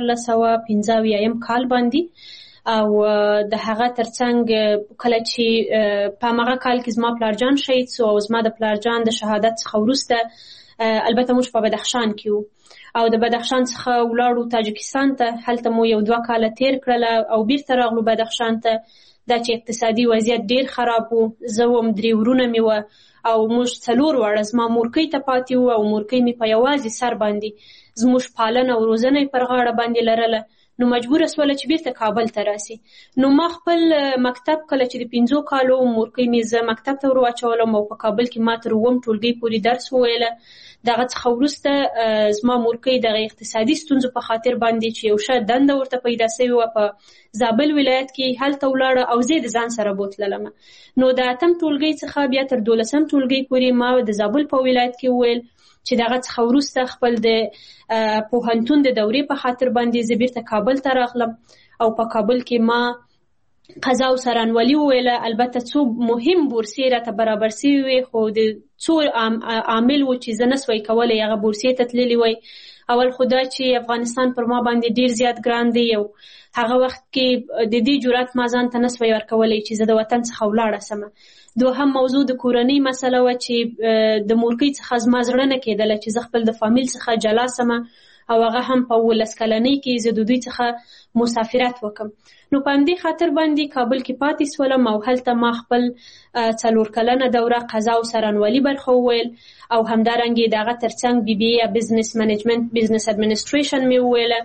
1985 کال باندې، او د هغه ترڅنګ کله چې په هغه کال کې زما پلارجان شهید سو او زما د پلارجان د شهادت څخه وروسته البته موږ په بدخشان کې وو او د بدخشان څخه ولاړو تاجکستان ته. هلته مو 1-2 کاله تیر کړل او بیرته راغلو بدخشان ته. دا چې اقتصادي وضعیت ډیر خراب وو. زه وم 3 ورونه مې وه او موږ 4 واړه زما مورکۍ ته پاتې وو او مورکۍ مې په یوازې سر باندې زموږ پالنه او روزنه پر غاړه باندې لرله. نو مجبوره سوله چې بیرته کابل ته راسي. نو ما خپل مکتب کله چې د 5 کالو مورکۍ مې زه مکتب ته ورواچولم او په کابل کې ما تر 9 ټولګۍ پورې درس وویله. دغه څخه وروسته زما مورکۍ دغه اقتصادي ستونزو په خاطر باندې چې یو ښه دنده ورته پیدا سوې وه په زابل ولایت کې، هلته ولاړه او زه د ځان سره بوتللم. نو د 8م ټولګۍ څخه بیا تر 12م ټولګۍ پورې ما د زابل په ولایت کې وویل چې دغه څخه وروسته خپل د پوهنتون د دورې په خاطر باندې زه بیرته کابل ته راغلم او په کابل کې ما قضا او سرانولي وویله. البته څو مهم بورسیې راته برابر سوي وې، خو د څو عامل و چې زه نسوی کولی هغه بورسیې ته تللې وی. اول خو دا چې افغانستان پر ما باندې ډیر زیات ګران دی او هغه وخت کې د دې جرأت ما ځان ته نسوی ورکولی چې زه د وطن څخه ولاړه سمه. دوهم موضوع د کورنۍ مسله وه چې د مورکۍ څخه زما زړه نه کېدله چې زه خپل د فامیل څخه جلا سمه او هغه هم په 19 کلنۍ کې زه د دوی څخه مسافرت وکم. نو په همدې خاطر باندې کابل کې پاتې سولم او هلته ما خپل 4 کلنه دوره قضا او سرانولي برخه وویل او همدارنګه دغه ترڅنګ BBA بزنس منیجمنت بزنس اډمنستریشن مې وویله.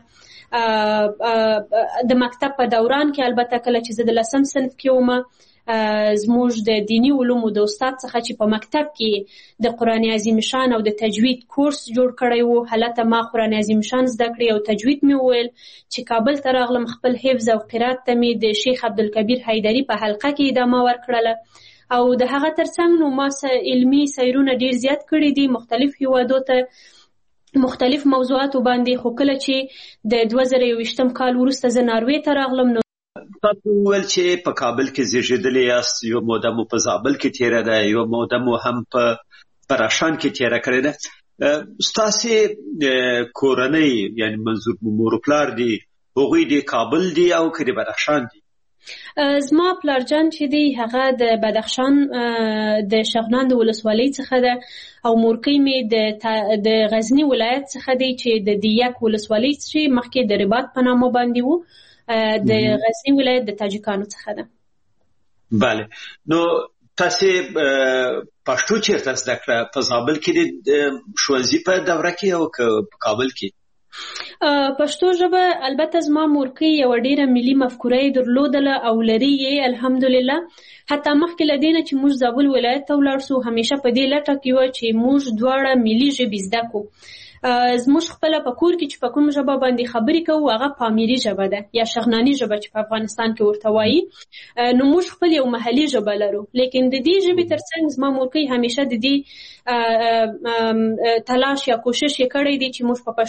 د مکتب په دوران کې البته کله چې زه د 10م صنف کې وم زموږ د دینی علومو د استاد څخه چې په مکتب کې د قرآن عظیم شان او د تجوید کورس جوړ کړی وو، هلته ما قرآن عظیم شان زده کړی او تجوید مې وویل. چې کابل ته راغلم خپل حفظ او قرات ته مې د شیخ عبدالکبیر حیدري په حلقه کې ادامه ورکړله او د هغه ترڅنګ نو ما علمي سیرونه ډیر زیات کړي دي مختلف هیوادو ته مختلف موضوعاتو باندې. خو کله چې د 2021 کال وروسته زه ناروې ته راغلم نو تاسو وویل چې په کابل کې زیږېدلې یاست، یو موده مو په زابل کې تیره ده، یو موده مو هم په بدخشان کې تیره کړې ده. ستاسې کورنۍ یعنی منظور مور و پلار دي هغوی د کابل دي او که د بدخشان دي؟ زما پلارجان چې دی هغه د بدخشان د شغنان د ولسوالۍ څخه ده او مورکۍ مې د غزنی ولایت څخه دی چې د دیک ولسوالۍ چې مخکې د رباط په نامه باندې وو، د غزنی ولایت د تاجکانو څخه ده. بله. نو تاسې پښتو چیرته زده کړه؟ په زابل کې د ښوونځي په دوره کې او که په کابل کې؟ پښتو ژبه البته زما مورکۍ یوه ډیره ملي مفکوره یې درلودله او لري یې الحمدلله. حتی مخکې له دې نه چې موږ زابل ولایت ته ولاړ سو همیشه په دې لټه کې وه چې موږ دواړه ملي ژبې زده کړو. زموږ خپله په کور کې چې په کوم ژبه باندې خبرې کوو هغه پامیري ژبه ده یا شغناني ژبه چې په افغانستان کې ورته وایي. نو موږ خپل یو محلي ژبه لرو، لیکن د دې ژبې ترڅنګ زما مورکۍ همیشه د دې تلاش یا کوشش یې کړی دی چې موږ په پښتو او دري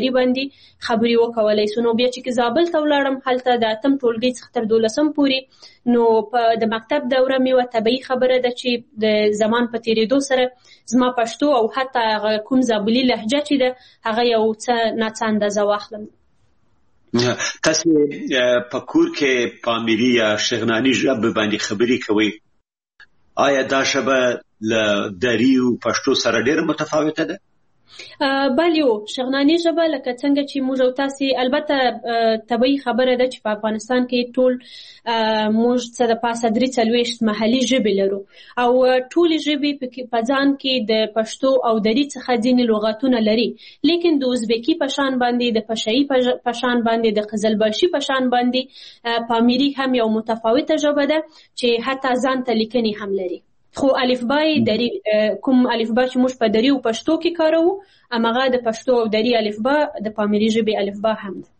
لاري باندې خبرې وکولای سو. نو بیا چې زابل ته ولاړم هلته د 8م ټولګي څخه تر 12م پورې نو په د مکتب دوره مې وه طبیعي خبره ده چې د زمان په تېرېدو سره زما پښتو او حتی کوم زابلي لهجه چې ده هغه یو څه ناڅه اندازه واخلم. تاسو په کور کې په امیري یا شغناني ژبه باندې خبرې کوئ، آیا دا ژبه له دري او پښتو سره ډېره متفاوته ده؟ بله شغناني ژبه لکه څنګه چې موږ او تاسې البته طبیعي خبره ده چې په افغانستان کې ټول موږ څه د پاسه 43 محلي ژبې لرو او ټولې ژبې په ځان کې د پښتو او دري څخه ځینې لغاتونه لري، لیکن د ازبکي په شان باندې، د پشایي په شان باندې، د قزلباشي په شان باندې پامیري هم یو متفاوته ژبه ده چې حتی ځان ته لیکنې هم لري. خو الفبای دری کوم الفبا چې موږ په دری او پښتو کې کاروو امغه د پښتو او دری الفبا د پامیري ژبې الفبا هم ده.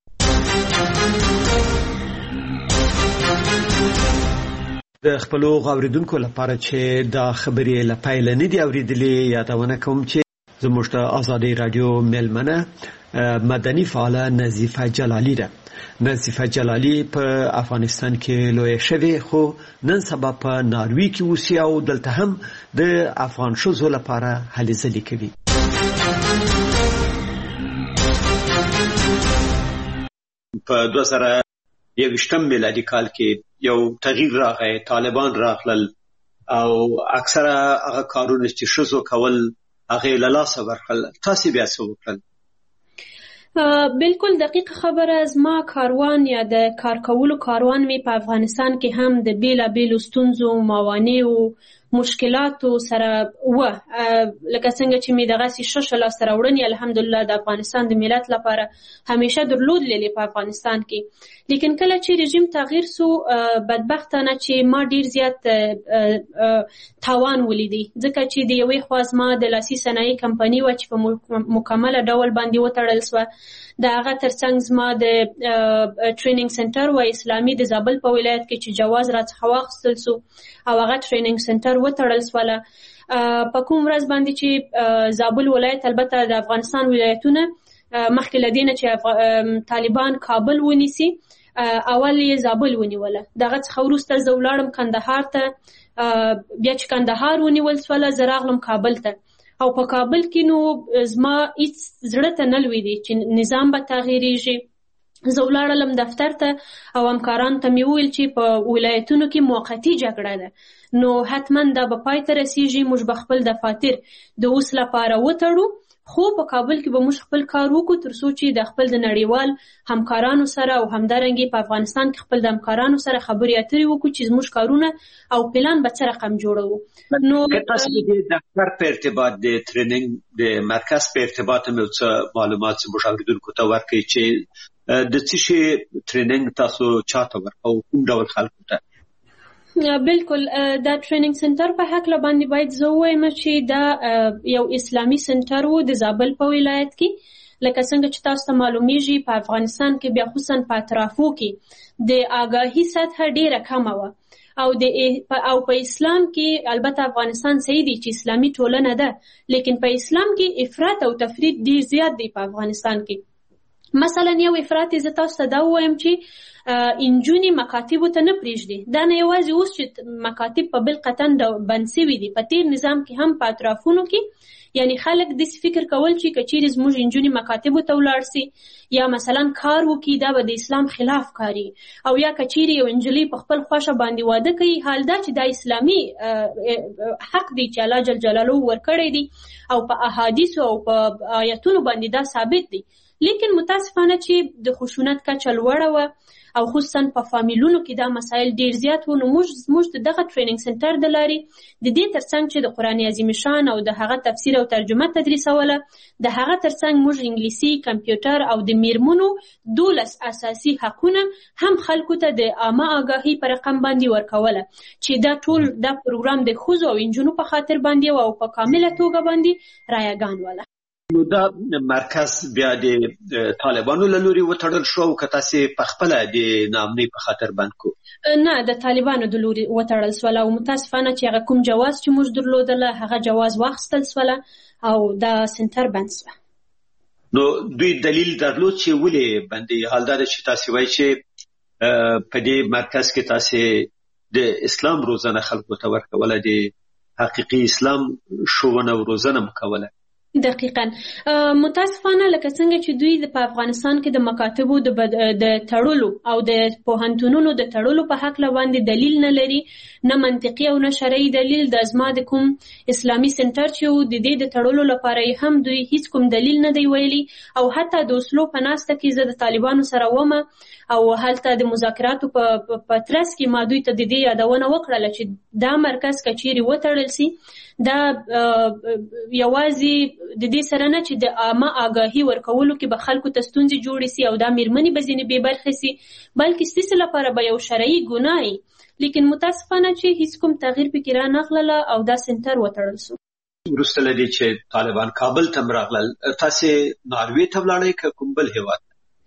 د خپلو غوړیدونکو لپاره چې دا خبرې له پیل نه دی اوریدلې یادونه کوم چې زموږ د ازادي رادیو ملمنه مدني فعاله نظیفه جلالی ده. نظیفه جلالی په افغانستان کې لوی شوی خو نن سبا په ناروی کې اوسي او دلته هم د افغان ښځو لپاره هلې ځلې کوي. په 2021 میلادي کال کې یو تغییر راغی، طالبان راغلل او اکثره هغه کارونه چې ښځو کول هغه له لاسه ورکړل. تاسو بیا څه وکړل؟ بالکل دقیق خبره. زما کاروان یا د کار کولو کاروان می په افغانستان کې هم د بیلابیلو ستونزو، موانعو، مشکلاتو سره و، لکه څنګه چې می دغه شش لاسته راوړنې الحمدلله د افغانستان د ملت لپاره همیشه درلودلې په افغانستان کې. لیکن کله چې رژیم تغییر سو بدبختانه چې ما ډیر زیات تاوان ولیدي، ځکه چې د یوې خوا زما د لاسي صنایع کمپنۍ و چې په مکمله ډول باندې وتړل سوه، د هغه ترڅنګ زما د ټریننګ سنټر و اسلامي د زابل په ولایت کې چې جواز راڅخه واخیستل سو او هغه ټریننګ سنټر وتړل سوله. په کوم ورځ باندې چې زابل ولایت البته د افغانستان ولایتونه مخکې له دې نه چې طالبان کابل ونیسي اول یې زابل ونیوله، دغه څخه وروسته زه ولاړم کندهار ته، بیا چې کندهار ونیول سوله زه راغلم کابل ته او په کابل کې نو زما هیڅ زړه ته نه لوېدی چې نظام به تغییریږي. زه ولاړلم دفتر ته او همکارانو ته مې وویل چې په ولایتونو کې موقتي جګړه ده نو حتما دا به پای ته رسیږي، موږ به خپل دفاتر د اوس لپاره وتړو، خو په کابل کې به موږ خپل کار وکړو تر څو چې د خپل د نړیوال همکارانو سره او همدارنګې په افغانستان کې خپل د همکارانو سره خبرې اترې وکړو چې زموږ کارونه او پلان به څه رقم جوړوو. نو که تاسو د دفتر په ارتباط د ټریننګ د مرکز په ارتباط مې څه معلومات زموږ اوریدونکو ته ورکړئ چې د څه شي ټریننګ تاسو چاته ورکوئ، کوم ډول خلکو ته؟ بالکل دا ټریننګ سنټر په هکله باندې باید زه ووایم چې دا یو اسلامي سنټر و د زابل په ولایت کې. لکه څنګه چې تاسو ته معلومیږي په افغانستان کې بیا خصوصا په اطرافو کې د آګاهي سطح ډیره کمه وه او په اسلام کې البته افغانستان صحیح دی چې اسلامي ټولنه ده، لیکن په اسلام کې افراط او تفرید ډیر زیات دی په افغانستان کې. مثلا یو افراط زه تاسو ته دا ووایم چې انجونی مکاتبو ته نه پریږدي. دا نه یوازې اوس چې مکاتب په بل قطن بند سوي دي، په تیر نظام کې هم په اطرافونو کې یعنی خلک داسې فکر کول چې که چیرې زموږ انجونې مکاتبو ته ولاړ سي یا مثلا کار وکړي دا به د اسلام خلاف کاري، او یا که چیرې یو نجلۍ په خپل خوښه باندې واده کوي، حال دا چې دا اسلامي حق دی چې الله جل جلاله ورکړی دی او په احادیثو او په آیتونو باندې دا ثابت دی. لیکن متاسفانه چې د خشونت کچه لوړه وه او خصوصا په فامیلونو کې دا مسایل ډیر زیات وو، نو موږ د دغه ټریننګ سنټر د لارې د دې ترڅنګ چې د قرآن عظیم شان او د هغه تفسیر او ترجمه تدریسوله، د هغه ترڅنګ موږ انګلیسي، کمپیوټر او د میرمنو 12 اساسي حقونه هم خلکو ته د عامه آګاهي په رقم باندې ورکوله چې دا ټول دا پروګرام د ښځو او نجونو په خاطر باندې او په کامله توګه باندې رایګان وله. نو دا مرکز بیا د طالبانو له لوري وتړل شو او که تاسې په خپله د ناامنۍ په خاطر بند کو؟ نه، د طالبانو د لوري وتړل سوله او متاسفانه چې هغه کوم جواز چې موږ درلودله هغه جواز واخیستل سوله او دا سنټر بند سوه. نو دوی دلیل درلود چې ولې بندي حال دا چې تاسو وایي چې په دې مرکز کې تاسو د اسلام روزنه خلکو ته ورکوله، د حقیقي اسلام ښوونه او روزنه مکوله. دقیقاً متاسفانه لکه څنګه چې دوی په افغانستان کې د مکاتبو د تړلو او د پوهنتونونو د تړلو په حق باندې دلیل نه لري، نه منطقي او نه شرعي دلیل. د ازما د کوم اسلامي سنټر چې د دې د تړلو لپاره هم دوی هیڅ کوم دلیل نه دی ویلي، او حتی د اوسلو په ناسته کې زه د طالبانو سره ومه او هلته د مذاکراتو په ترڅ کې ما دوی ته د دې یادونه وکړله چې دا مرکز کچېرې وتړل سي، دا یوازې د دې سره نه چې د عامه آګاهي ورکولو کې به خلکو ته ستونزې جوړې سي او دا میرمنې به ځینې بې برخې سي، بلکې ستاسې لپاره به یو شرعي ګناه وي. لیکن متاسفانه چې هیڅ کوم تغییر پکې رانغلله او دا سنټر وتړل سو. وروسته له دې چې طالبان کابل ته راغلل، تاسې ناروې ته ولاړئ که کوم بل هېواد؟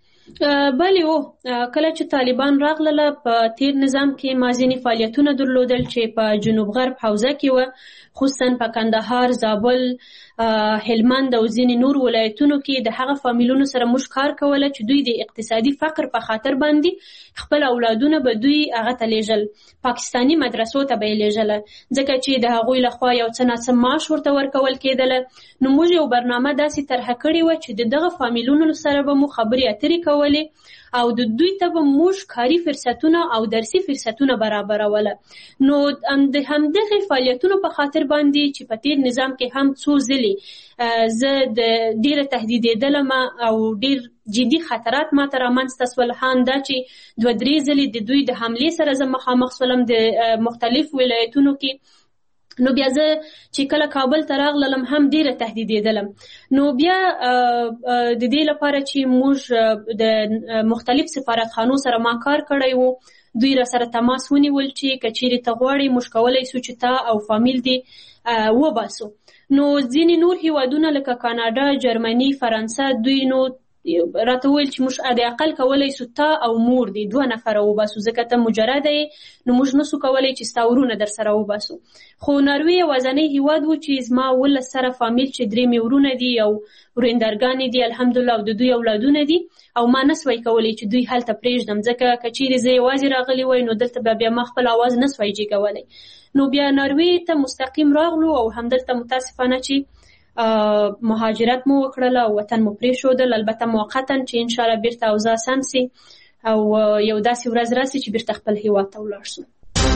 بلې کله چې طالبان راغلله په تیر نظام کې ما ځینې فعالیتونه درلودل چې په جنوب غرب حوزه کې وه، خصوصا په کندهار، زابل، هلمند او ځینې نور ولایتونو کې د هغه فامیلونو سره موږ کار کوله چې دوی د اقتصادي فقر په خاطر باندې خپل اولادونه به دوی هغه ته لیږل، پاکستاني مدرسو ته به یې لیږله، ځکه چې د هغوی لخوا یو څه ناڅه معاش ورته ورکول کېدله. نو موږ یو برنامه داسې طرحه کړې وه چې د دغه فامیلونو سره به مو خبرې اترې کولې او د دوی ته به موږ کاري فرصتونه او درسي فرصتونه برابروله. نو د همدغې فعالیتونو په خاطر باندې چې په تیر نظام کې هم څو ځلې زه د ډیره تهدیدېدلم او ډیر جدي خطرات ماته رامنځته سول، هم دا چې 2-3 ځلې د دوی د حملې سره زه مخامخ سولم د مختلف ولایتونو کې. نو بیا زه چې کله کابل ته راغلم هم ډیره تهدیدېدلم. نو بیا د دې لپاره چې موږ د مختلف سفارتخانو سره ما کار کړی وو، دوی را سره تماس ونیول چې کچېرې ته غواړې موږ کولی سو چې تا او فامیل دې وباسو. نو ځینې نور هیوادونه لکه کاناډا، جرمني، فرانسه، دوی نو راته ویل چې موږ د اقل کولی سو تا او مور دې 2 نفره وباسو، ځکه ته مجرده یې، نو موږ نسو کولی چې ستا ورونه در سره وباسو. خو ناروې یوازنی هیواد و چې زما 18 سره فامیل چې 3 مې ورونه دي او ورېندرګانې دي الحمدلله او د دوی اولادونه دي، او ما نسوی کولی چې دوی هلته پرېږدم، ځکه که چیرې زه یوازې راغلی وای نو دلته بیا ما خپل اواز نسوی جګولی. نو بیا ناروې ته مستقیم راغلو او همدلته متاسفانه چې مهاجرت مو وکړله او وطن مو پرېښودل، البته موقتا چې انشاءالله بیرته اوضاع سم سي او یو داسې ورځ راسي چې بیرته خپل هیواد ته ولاړ سو.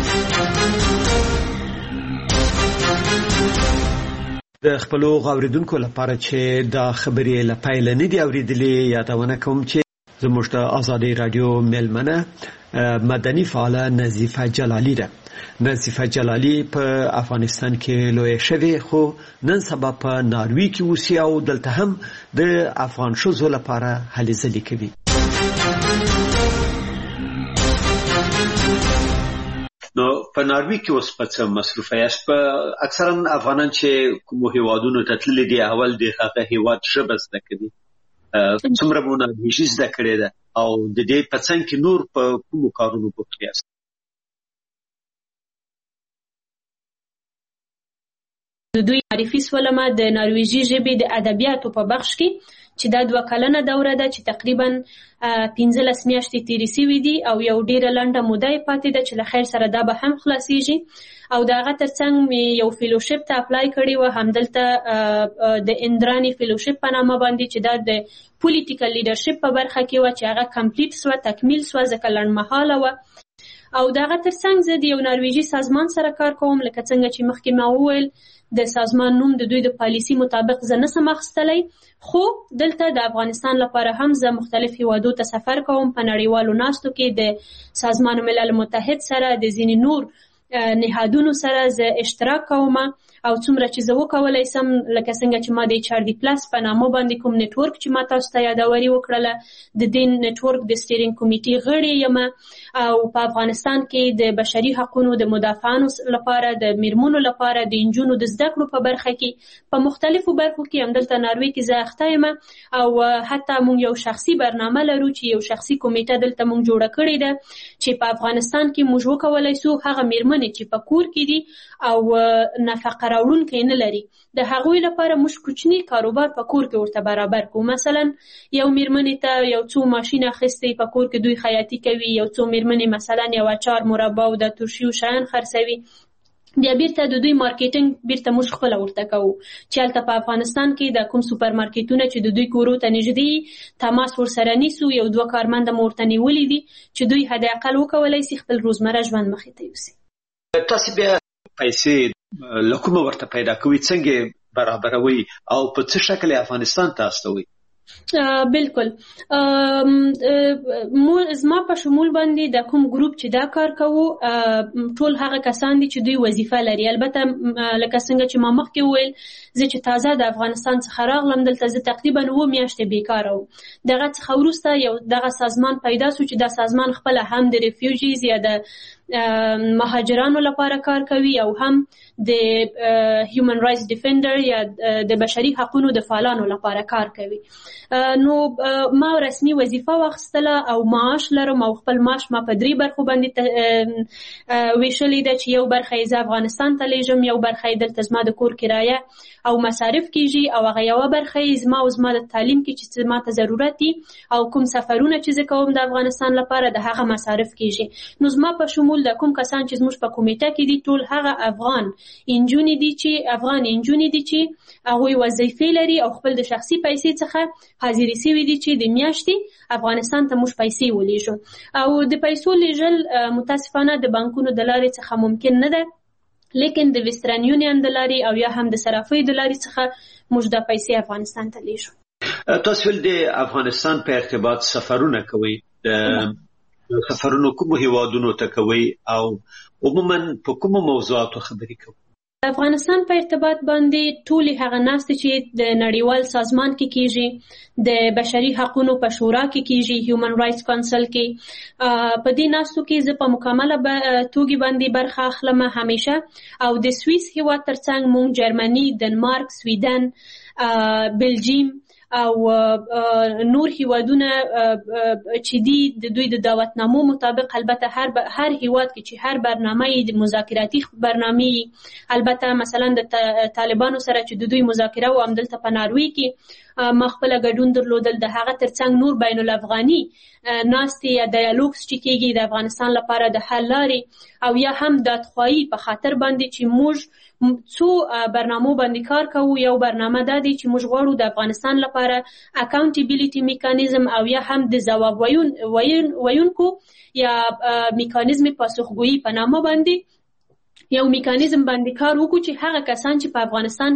د خپلو اوریدونکو لپاره چې دا خبرې له پیله نه دي اورېدلې، یادونه کوم چې زموږ د ازادۍ راډیو میلمنه مدني فعاله نظیفه جلالي ده. نظیفه جلالي په افغانستان کې لویه شوې، خو نن سبا په ناروې کې اوسي او دلته هم د افغان ښځو لپاره هلې ځلې کوي. نو په ناروې کې اوس په څه مصروفه یاست؟ په اکثرا افغانان چې کومو هیوادونو ته تللي دي اول د هغه هیواد ژبه زده کوي، څومره مو نرویژي زده کړې ده او د دې په څنګ کې نور په کومو کارونو بوخت یاست؟ د دوی معرفي سولمه د نارویژي ژبې د ادبیاتو په بخش کې چې دا 2 کلنه دوره ده چې تقریبا 15 میاشتې تیرې سوي دي او یو ډیره لنډه موده یې پاتې ده چې له خیر سره دا به هم خلاصیږي. او د هغه ترڅنګ مې یو فیلوشپ ته اپلای کړی و، همدلته د اندرانی فیلوشپ په نامه باندې چې دا د پولیټیکل لیډرشپ په برخه کې و چې هغه کمپلیټ سوه، تکمیل سوه، ځکه لنډمهاله وه. او د هغه ترڅنګ زه د یو نارویژي سازمان سره کار کوم، لکه څنګه چې مخکې ما وویل د سازمان نوم د دوی د پالیسي مطابق زه نسم اخیستلی، خو دلته د افغانستان لپاره هم زه مختلف هیوادو ته سفر کوم، په نړیوالو ناستو کې د سازمان ملل متحد سره د ځینې نور نهادونو سره زه اشتراک کوم، او څومره چې زه وکولی سم، لکه څنګه چې ما د HRD پلس په نامه باندې کوم نیټورک چې ما تاسو ته یادوري وکړله، د دې نیټورک د سټیرینګ کمیټې غړی یم، او په افغانستان کې د بشري حقوقو د مدافعانو لپاره، د میرمنو لپاره، د انجونو د زده کړو په برخه کې په مختلفو برخو کې همدلته ناروې کې زه اخته یم. او حتی موږ یو شخصي برنامه لرو چې یو شخصي کمیټه دلته موږ جوړه کړې ده چې په افغانستان کې موږ وکولی سو هغه میرمنې چې په کور کې دي او نفقه راوړونکی نه لري د هغوی لپاره موږ کوچني کاروبار په کور کې ورته برابر کوو. مثلا یو میرمنې ته یو څو ماشین اخیستی په کور کې دوی خیاطي کوي، یو څو میرمنې مثلا یو اچار مربا او د ترشي شیان خرڅوي، بیا بیرته د دوی مارکیټینګ بیرته موږ خپله ورته کوو چې هلته په افغانستان کې د کوم سوپر مارکیټونه چې د دوی کورو ته نږدې تماس ورسره نیسو، یو 2 کارمنده مو ورته نیولي دي چې دوی حد اقل وکولی سي خپل روزمره ژوند مخې ته یوسي. تاسو بیا پیسې له کومه ورته پیدا کوئ، څنګه برابروي او په څه شکل افغانستان ته استوئ؟ بالکل زما په شمول باندې د کوم ګروپ چې دا کار کوو ټول هغه کسان دي چې دوی وظیفه لري. البته لکه څنګه چې ما مخکې وویل زه چې تازه د افغانستان څخه راغلم دلته زه تقریبا 9 میاشتې بیکاره وم. دغه څخه وروسته یو دغه سازمان پیدا سو چې دا سازمان خپله هم د ریفیوجیز یا د مهاجرانو لپاره کار کوي او هم د هیومن رایټس ډیفندر یا د بشري حقوقو د فعالانو لپاره کار کوي. نو ما رسمي وظیفه واخیستله او معاش لرم او خپل معاش ما په 3 برخو باندې ویشلی ده چې یو برخه یې زه افغانستان ته لیږم، یو برخه یې دلته زما د کور کرایه او مصارف کیږي او هغه یوه برخه یې زما او زما د تعلیم کې چې ما ته ضرورت دي او کوم سفرونه چې زه کوم د افغانستان لپاره د هغه مصارف کیږي. نو زما په شمول د کوم کسان چې زموږ په کمیټه کې دي ټول هغه افغان انجونې دي چې هغوی وظیفې لري او خپل د شخصي پیسې څخه حاضرې سوي دي چې د میاشتې افغانستان ته موږ پیسې ولیږو. او د پیسو لیږل متاسفانه د بانکونو د لارې څخه ممکن نه ده، لیکن د ویسټرن یونین د لارې او یا هم د صرافۍ د لارې څخه موږ د پیسې افغانستان ته لیږو. تاسو ول د افغانستان په ارتباط سفرونه کوي، سفرونه کوم هیوادونو ته کوي او عموما په کوم موضوعاتو خبرې کوي؟ افغانستان په ارتباط باندې ټولې هغه ناستې چې د نړیوال سازمان کې کیږي، د بشري حقوقو په شورا کې کیږي، هیومن رایټس کونسل کې، په دې ناستو کې زه په مکمله توګه باندې برخه اخلم همیشه. او د سویس هیواد ترڅنګ مونږ جرمني، دنمارک، سویډن، بلجیم او نور هیوادونه چې دي د دوی د دعوتنامو مطابق، البته هر هیواد کې چې هر برنامه د مذاکراتی برنامه، البته مثلا د طالبانو سره چې د دوی مذاکره و همدلته په ناروی کې ما خپله ګډون درلودل، د هغه ترڅنګ نور بین الافغاني ناستې یا ډایالوګز چې کېږي د افغانستان لپاره د حل لارې او یا هم دادخواهي په خاطر باندې چې موږ څو برنامو باندې کار کوو. یو برنامه دا دی چې موږ غواړو د افغانستان لپاره اکاونټیبیلیټي میکانیزم او یا هم د ځواب ویونکو یا میکانیزم پاسخګویي په نامه باندې یو میکانیزم باندې کار وکړو چې هغه کسان چې په افغانستان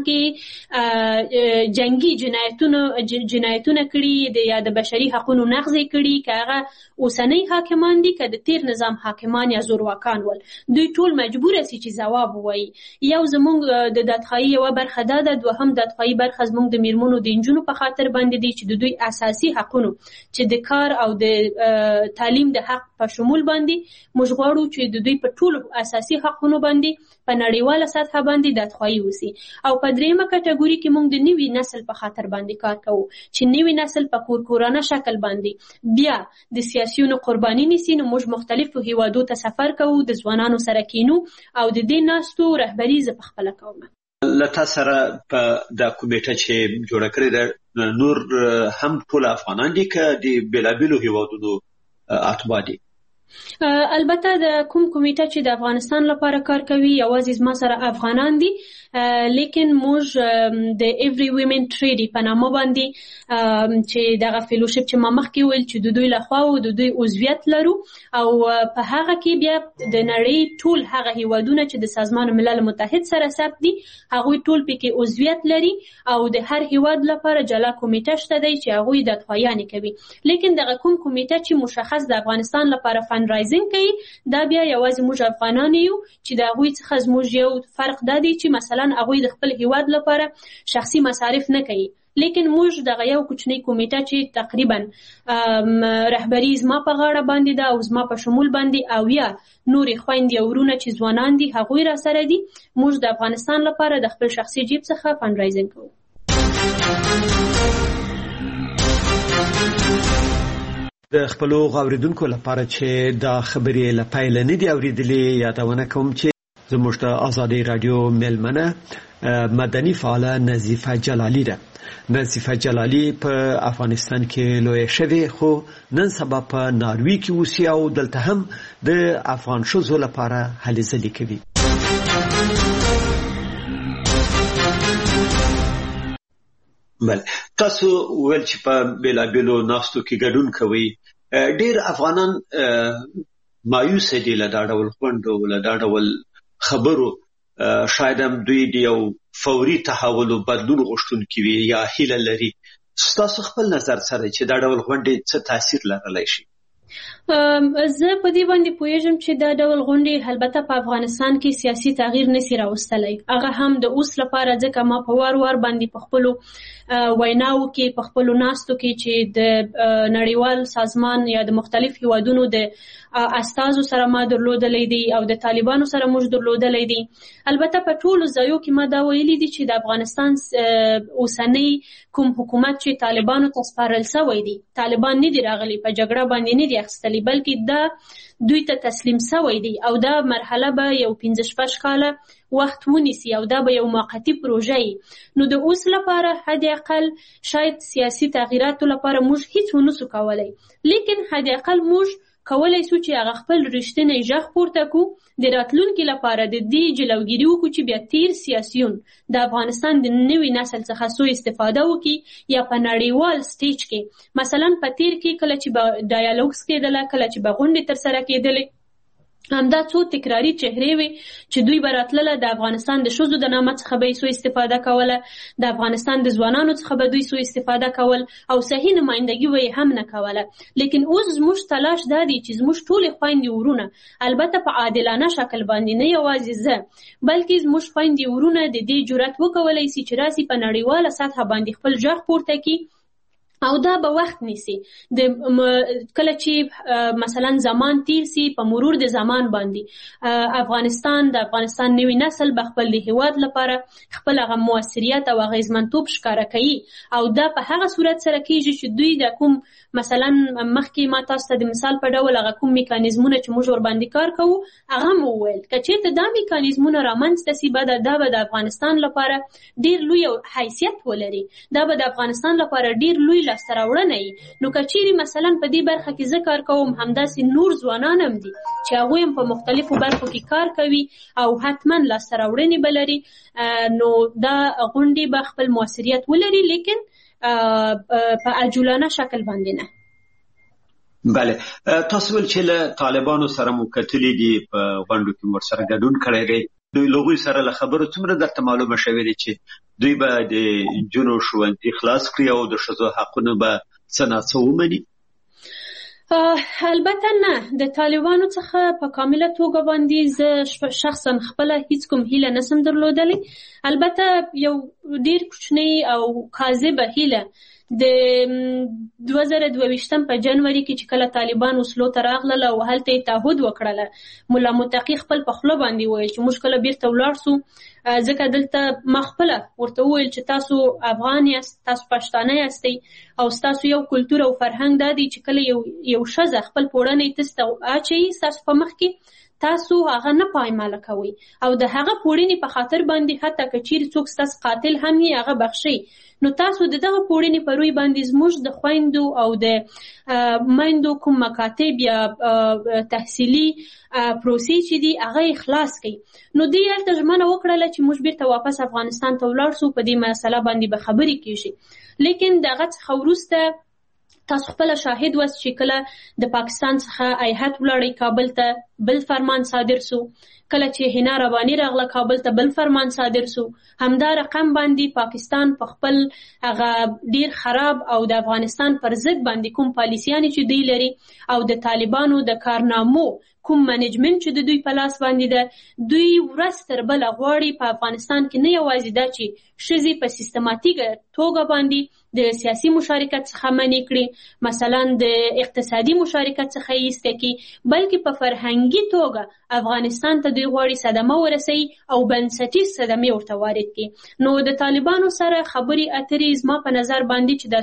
کې جنگي جنایتونه کړي یا د بشري حقوقو نقض کړي، که هغه اوسنۍ حاکمان دي که د تیر نظام حاکمان یا زورواکان ول، دوی ټول مجبور سي چې ځواب ووایي. یو زموږ د دادخواهي یوه برخه دا ده، دوهم دادخواهي برخه زموږ د میرمنو د نجونو په خاطر باندې دی چې د دوی اساسي حقوقو چې د کار او د تعلیم د حق په شمول باندې موږ غواړو چې د دوی په ټولو اساسي حقوقو باندې په نړیواله سطح باندې دادخواهي وسي. او په دریمه کټګوري کې موږ د نوي نسل په خاطر باندې کار کوو چې نوي نسل په کورانه شکل باندې بیا د سیاسيونو قرباني نیسي. نو موږ مختلفو هیوادو ته سفر کوو، د ځوانانو سره کینو او د دې ناستو رهبري زه په خپله کوم. له تاسو سره په د کمیټه چې جوړه کړې ده نور هم ټول افغانان دي که د بېلابېلو هیوادونو اتباع دي؟ البته د کوم کمیټه چې د افغانستان لپاره کار کوي یوازې زما سره افغانان دي، لیکن موږ د ایوری ویمن ټریډي په نامه باندې چې دغه فیلوشپ چې ما مخکې ویل چې د دوی لخوا او د دوی عضویت لرو او په هغه کې بیا د نړۍ ټول هغه هیوادونه چې د سازمان ملل متحد سره ثبت دي هغوی ټول پکې عضویت لري او د هر هیواد لپاره جلا کمیټه شته دی چې هغوی دادخواهیانې کوي. لیکن دغه کوم کمیټه چې مشخص د افغانستان لپاره فند رایزینګ کوي دا بیا یوازې موږ افغانان یو چې د هغوی څخه زموږ یو فرق دا دی چې مثلا هغوی د خپل هیواد لپاره شخصي مصارف نه کوي، لیکن موږ دغه یو کوچنی کمیټه چې تقریبا رهبري زما په غاړه باندې ده او زما په شمول باندې او یا نورې خویندې او ورونه چې ځوانان دي هغوی را سره دي، موږ د افغانستان لپاره د خپل شخصي جیب څخه فند رایزینګ کوو. د خپلو غاوریدونکو لپاره چې دا خبرې له پیله نه دي اورېدلې یادونه کوم چې زموږ د ازادۍ راډیو میلمنه مدني فعاله نظیفه جلالي ده. نظیفه جلالي په افغانستان کې لوی شوی خو نن سبا په ناروی کې اوسي او دلته هم د افغان ښځو لپاره هلې ځلې کوي. بل تاسو ول چې په بیلابیلو ناستو کې ګډون کوي، ډیر افغانان مایوس دي له دا ډول خوندو له دا ډول خبرو، شاید هم دوی د یو فوري تحول او بدلون غوښتونکي وي یا هیله لري. ستاسو خپل نظر سره چې دا ډول غونډې څه تاثیر لرلی شي؟ زه په دې باندې پوهیږم چې دا ډول غونډې البته په افغانستان کې سیاسي تغییر نشي راوستلی، هغه هم د اوس لپاره، ځکه ما په وار وار باندې په خپلو ویناو کې په خپلو ناستو کې چې د نړیوال سازمان یا د مختلف هیوادونو د استازو سره ما درلودلی دي او د طالبانو سره موږ درلودلی دي. البته په ټولو ځایو کې ما دا ویلي دي چې د افغانستان اوسنی کوم حکومت چې طالبانو ته سپارل شوی دی، طالبان نه دي راغلي په جګړه باندې نه دي اخیستلي، بلکې دا دوی ته تسلیم شوی دی او دا مرحله به یو 15-16 کاله وخت ونیسي او دا به یو موقتی پروژه وي. نو د اوس لپاره حد اقل شاید سیاسي تغییراتو لپاره موږ هیڅ ونسو کولی، لیکن حد اقل موږ کولای شو چې هغه خپل رښتینی غږ پورته کړو، د راتلونکي لپاره د دې جلوګیري وکړو چې بیا تیر سیاسیون د افغانستان د نوي نسل څخه سوء استفاده وکړي یا په نړیوال سټیج کې مثلا په تیر کې کله چې به ډایالوګز کېدله، کله چې به غونډې ترسره کېدلې، همدا څو تکراری چهرې وي چې دوی به راتلله، د افغانستان د ښځو د نامه څخه به یې سوء استفاده کوله، د افغانستان د ځوانانو څخه به دوی سوء استفاده کول او صحیح نمایندګي به یې هم نه کوله. لیکن اوس زموږ تلاش دا دی چې زموږ ټولې خویندې ورونه، البته په عادلانه شکل باندې، نه یوازې زه بلکې زموږ خویندې ورونه د دې جرأت وکولی سي چې راسي په نړیواله سطحه باندې خپل غږ پورته کړي او دا به وخت نیسي. کله چې مثلا زمان تیر سي، په مرور د زمان باندې د افغانستان نوی نسل به خپل د هیواد لپاره خپل هغه موثریت او اغیزمنتوب ښکاره کوي او دا په هغه صورت سره کیږي چې دوی د کوم مثلا مخکې ما تاسو ته د مثال په ډول هغه کوم میکانیزمونه چې موږ ورباندې کار کوو هغه مو وویل، که چېرته دا میکانیزمونه رامنځته سي دا به د افغانستان لپاره ډیر لوی حیثیت ولري، دا به د افغانستان لپاره ډیر لوی لاسته راوړنه وي. نو که چیرې مثلا په دې برخه کې زه کار کوم، همداسې نور ځوانان هم دي چې هغوی هم په مختلفو برخو کې کار کوي او حتما لاسته راوړنې به لري، نو دا غونډې به خپل موثریت ولري، لیکن په عجولانه شکل باندې نه. بله، تاسو ول چې له طالبانو سره مو کتلې دي، په غونډو کې ورسره ګډون کړی دی، دوی له هغوی سره له خبرو څومره درته معلومه شوې ده چې دوی به د نجونو ښوونځي خلاص کړي او د ښځو حقونه به څه ناڅه ومني؟ البته نه، د طالبانو څخه په کامله توګه باندې زه شخصا خپله هیڅ کوم هیله نسم درلودلی. البته یو ډیر کوچنی او کاذبه هیله د 2022 په جنوري کې چې کله طالبان وسلو ته راغلل او هلته یې تعهد وکړله، ملا متقي خپل په خوله باندې وویل چې موږ کله بیرته ولاړ سو، ځکه دلته ما خپله ورته وویل چې تاسو افغان یاست، تاسو پښتانه یاستئ او ستاسو یو کلتور او فرهنګ دا دی چې کله یو ښځه خپل پوړنی تاسو ته اچوي ستاسو په مخ کې تاسو هغه نه پایماله کوئ او د هغه پوړنې په خاطر باندې حتی که چیرې څوک ستاسو قاتل هم یې هغه بخښئ، نو تاسو د دغه پوړنې په روی باندې زموږ د خویندو او د میندو کوم مکاتب یا تحصیلي پروسې چې دي هغه یې خلاص کړئ. نو دوی هلته ژمنه وکړله چې موږ بیرته واپس افغانستان ته ولاړ سو، په دې مسله باندې به خبرې کیږي. لیکن دغه څخه وروسته تاسو خپل شاهد واست چې کله د پاکستان څخه هیئت ولاړی کابل ته، بل فرمان صادر سو، کله چې حنا رباني راغله کابل ته بل فرمان صادر سو، همدا رقم باندې پاکستان په خپل هغه ډیر خراب او د افغانستان پر ضد باندې کوم پالیسیانې چې دوی لري او د طالبانو د کارنامو کوم منیجمنت چې د دوی په لاس باندې ده، دوی ورځ تر بله غواړي په افغانستان کې نه یوازې دا چې ښځې په سیستماتیکه توګه باندې د سیاسي مشارکت څخه منع کړي، مثلا د اقتصادي مشارکت څخه یې ایسته کړي، بلکې په فرهنګي توګه افغانستان ته دوی غواړي صدمه ورسوي او بنسټیز صدمې ورته وارد کړي. نو د طالبانو سره خبرې اترې زما په نظر باندې چې د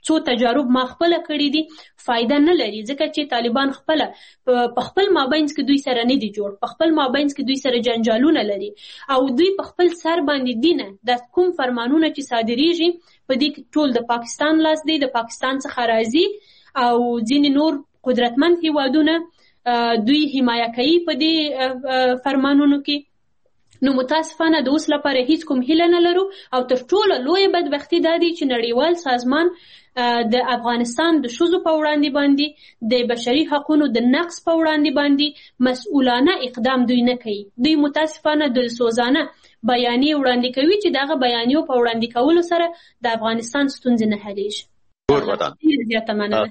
څو تجارب ما خپله کړي دي فایده نه لري، ځکه چې طالبان خپله په خپل مابینځ کې دوی سره نه دي جوړ، په خپل مابینځ کې دوی سره جنجالونه لري او دوی په خپل سر باندې دینه د کوم فرمانونه چې صادریږي په دې کې ټول د پاکستان لاس دی، د پاکستان څخه راځي او ځینې نور قدرتمند هیوادونه دوی حمایه کوي په دې فرمانونو کې. نو متاسفانه د اوس لپاره هیڅ کوم هیله نه لرو او تر ټولو لویه بدبختي دا دی چې نړیوال سازمان د افغانستان د ښځو په وړاندې باندې د بشري حقونو د نقض په وړاندې باندې مسؤلانه اقدام دوی نه کوي. دوی متاسفانه د سوزانه بیانیې وړاندې کوي چې دغه بیانیو په وړاندې کولو سره د افغانستان ستونزې نه حلیږي. زیاته مننه.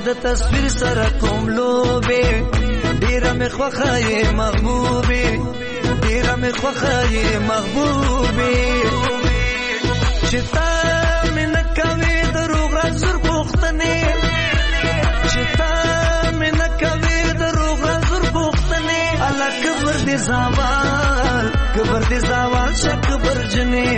د تصویر سره کوم لوبې ډیره مې خوښه یې محبوبې ډیره مې خوښه یې محبوبې چې تا مې نه کوې دروغ رازور پوښتنې چې تا مې نه کوې دروغ رازور پوښتنې الله کبر دې زوال شه کبر جنې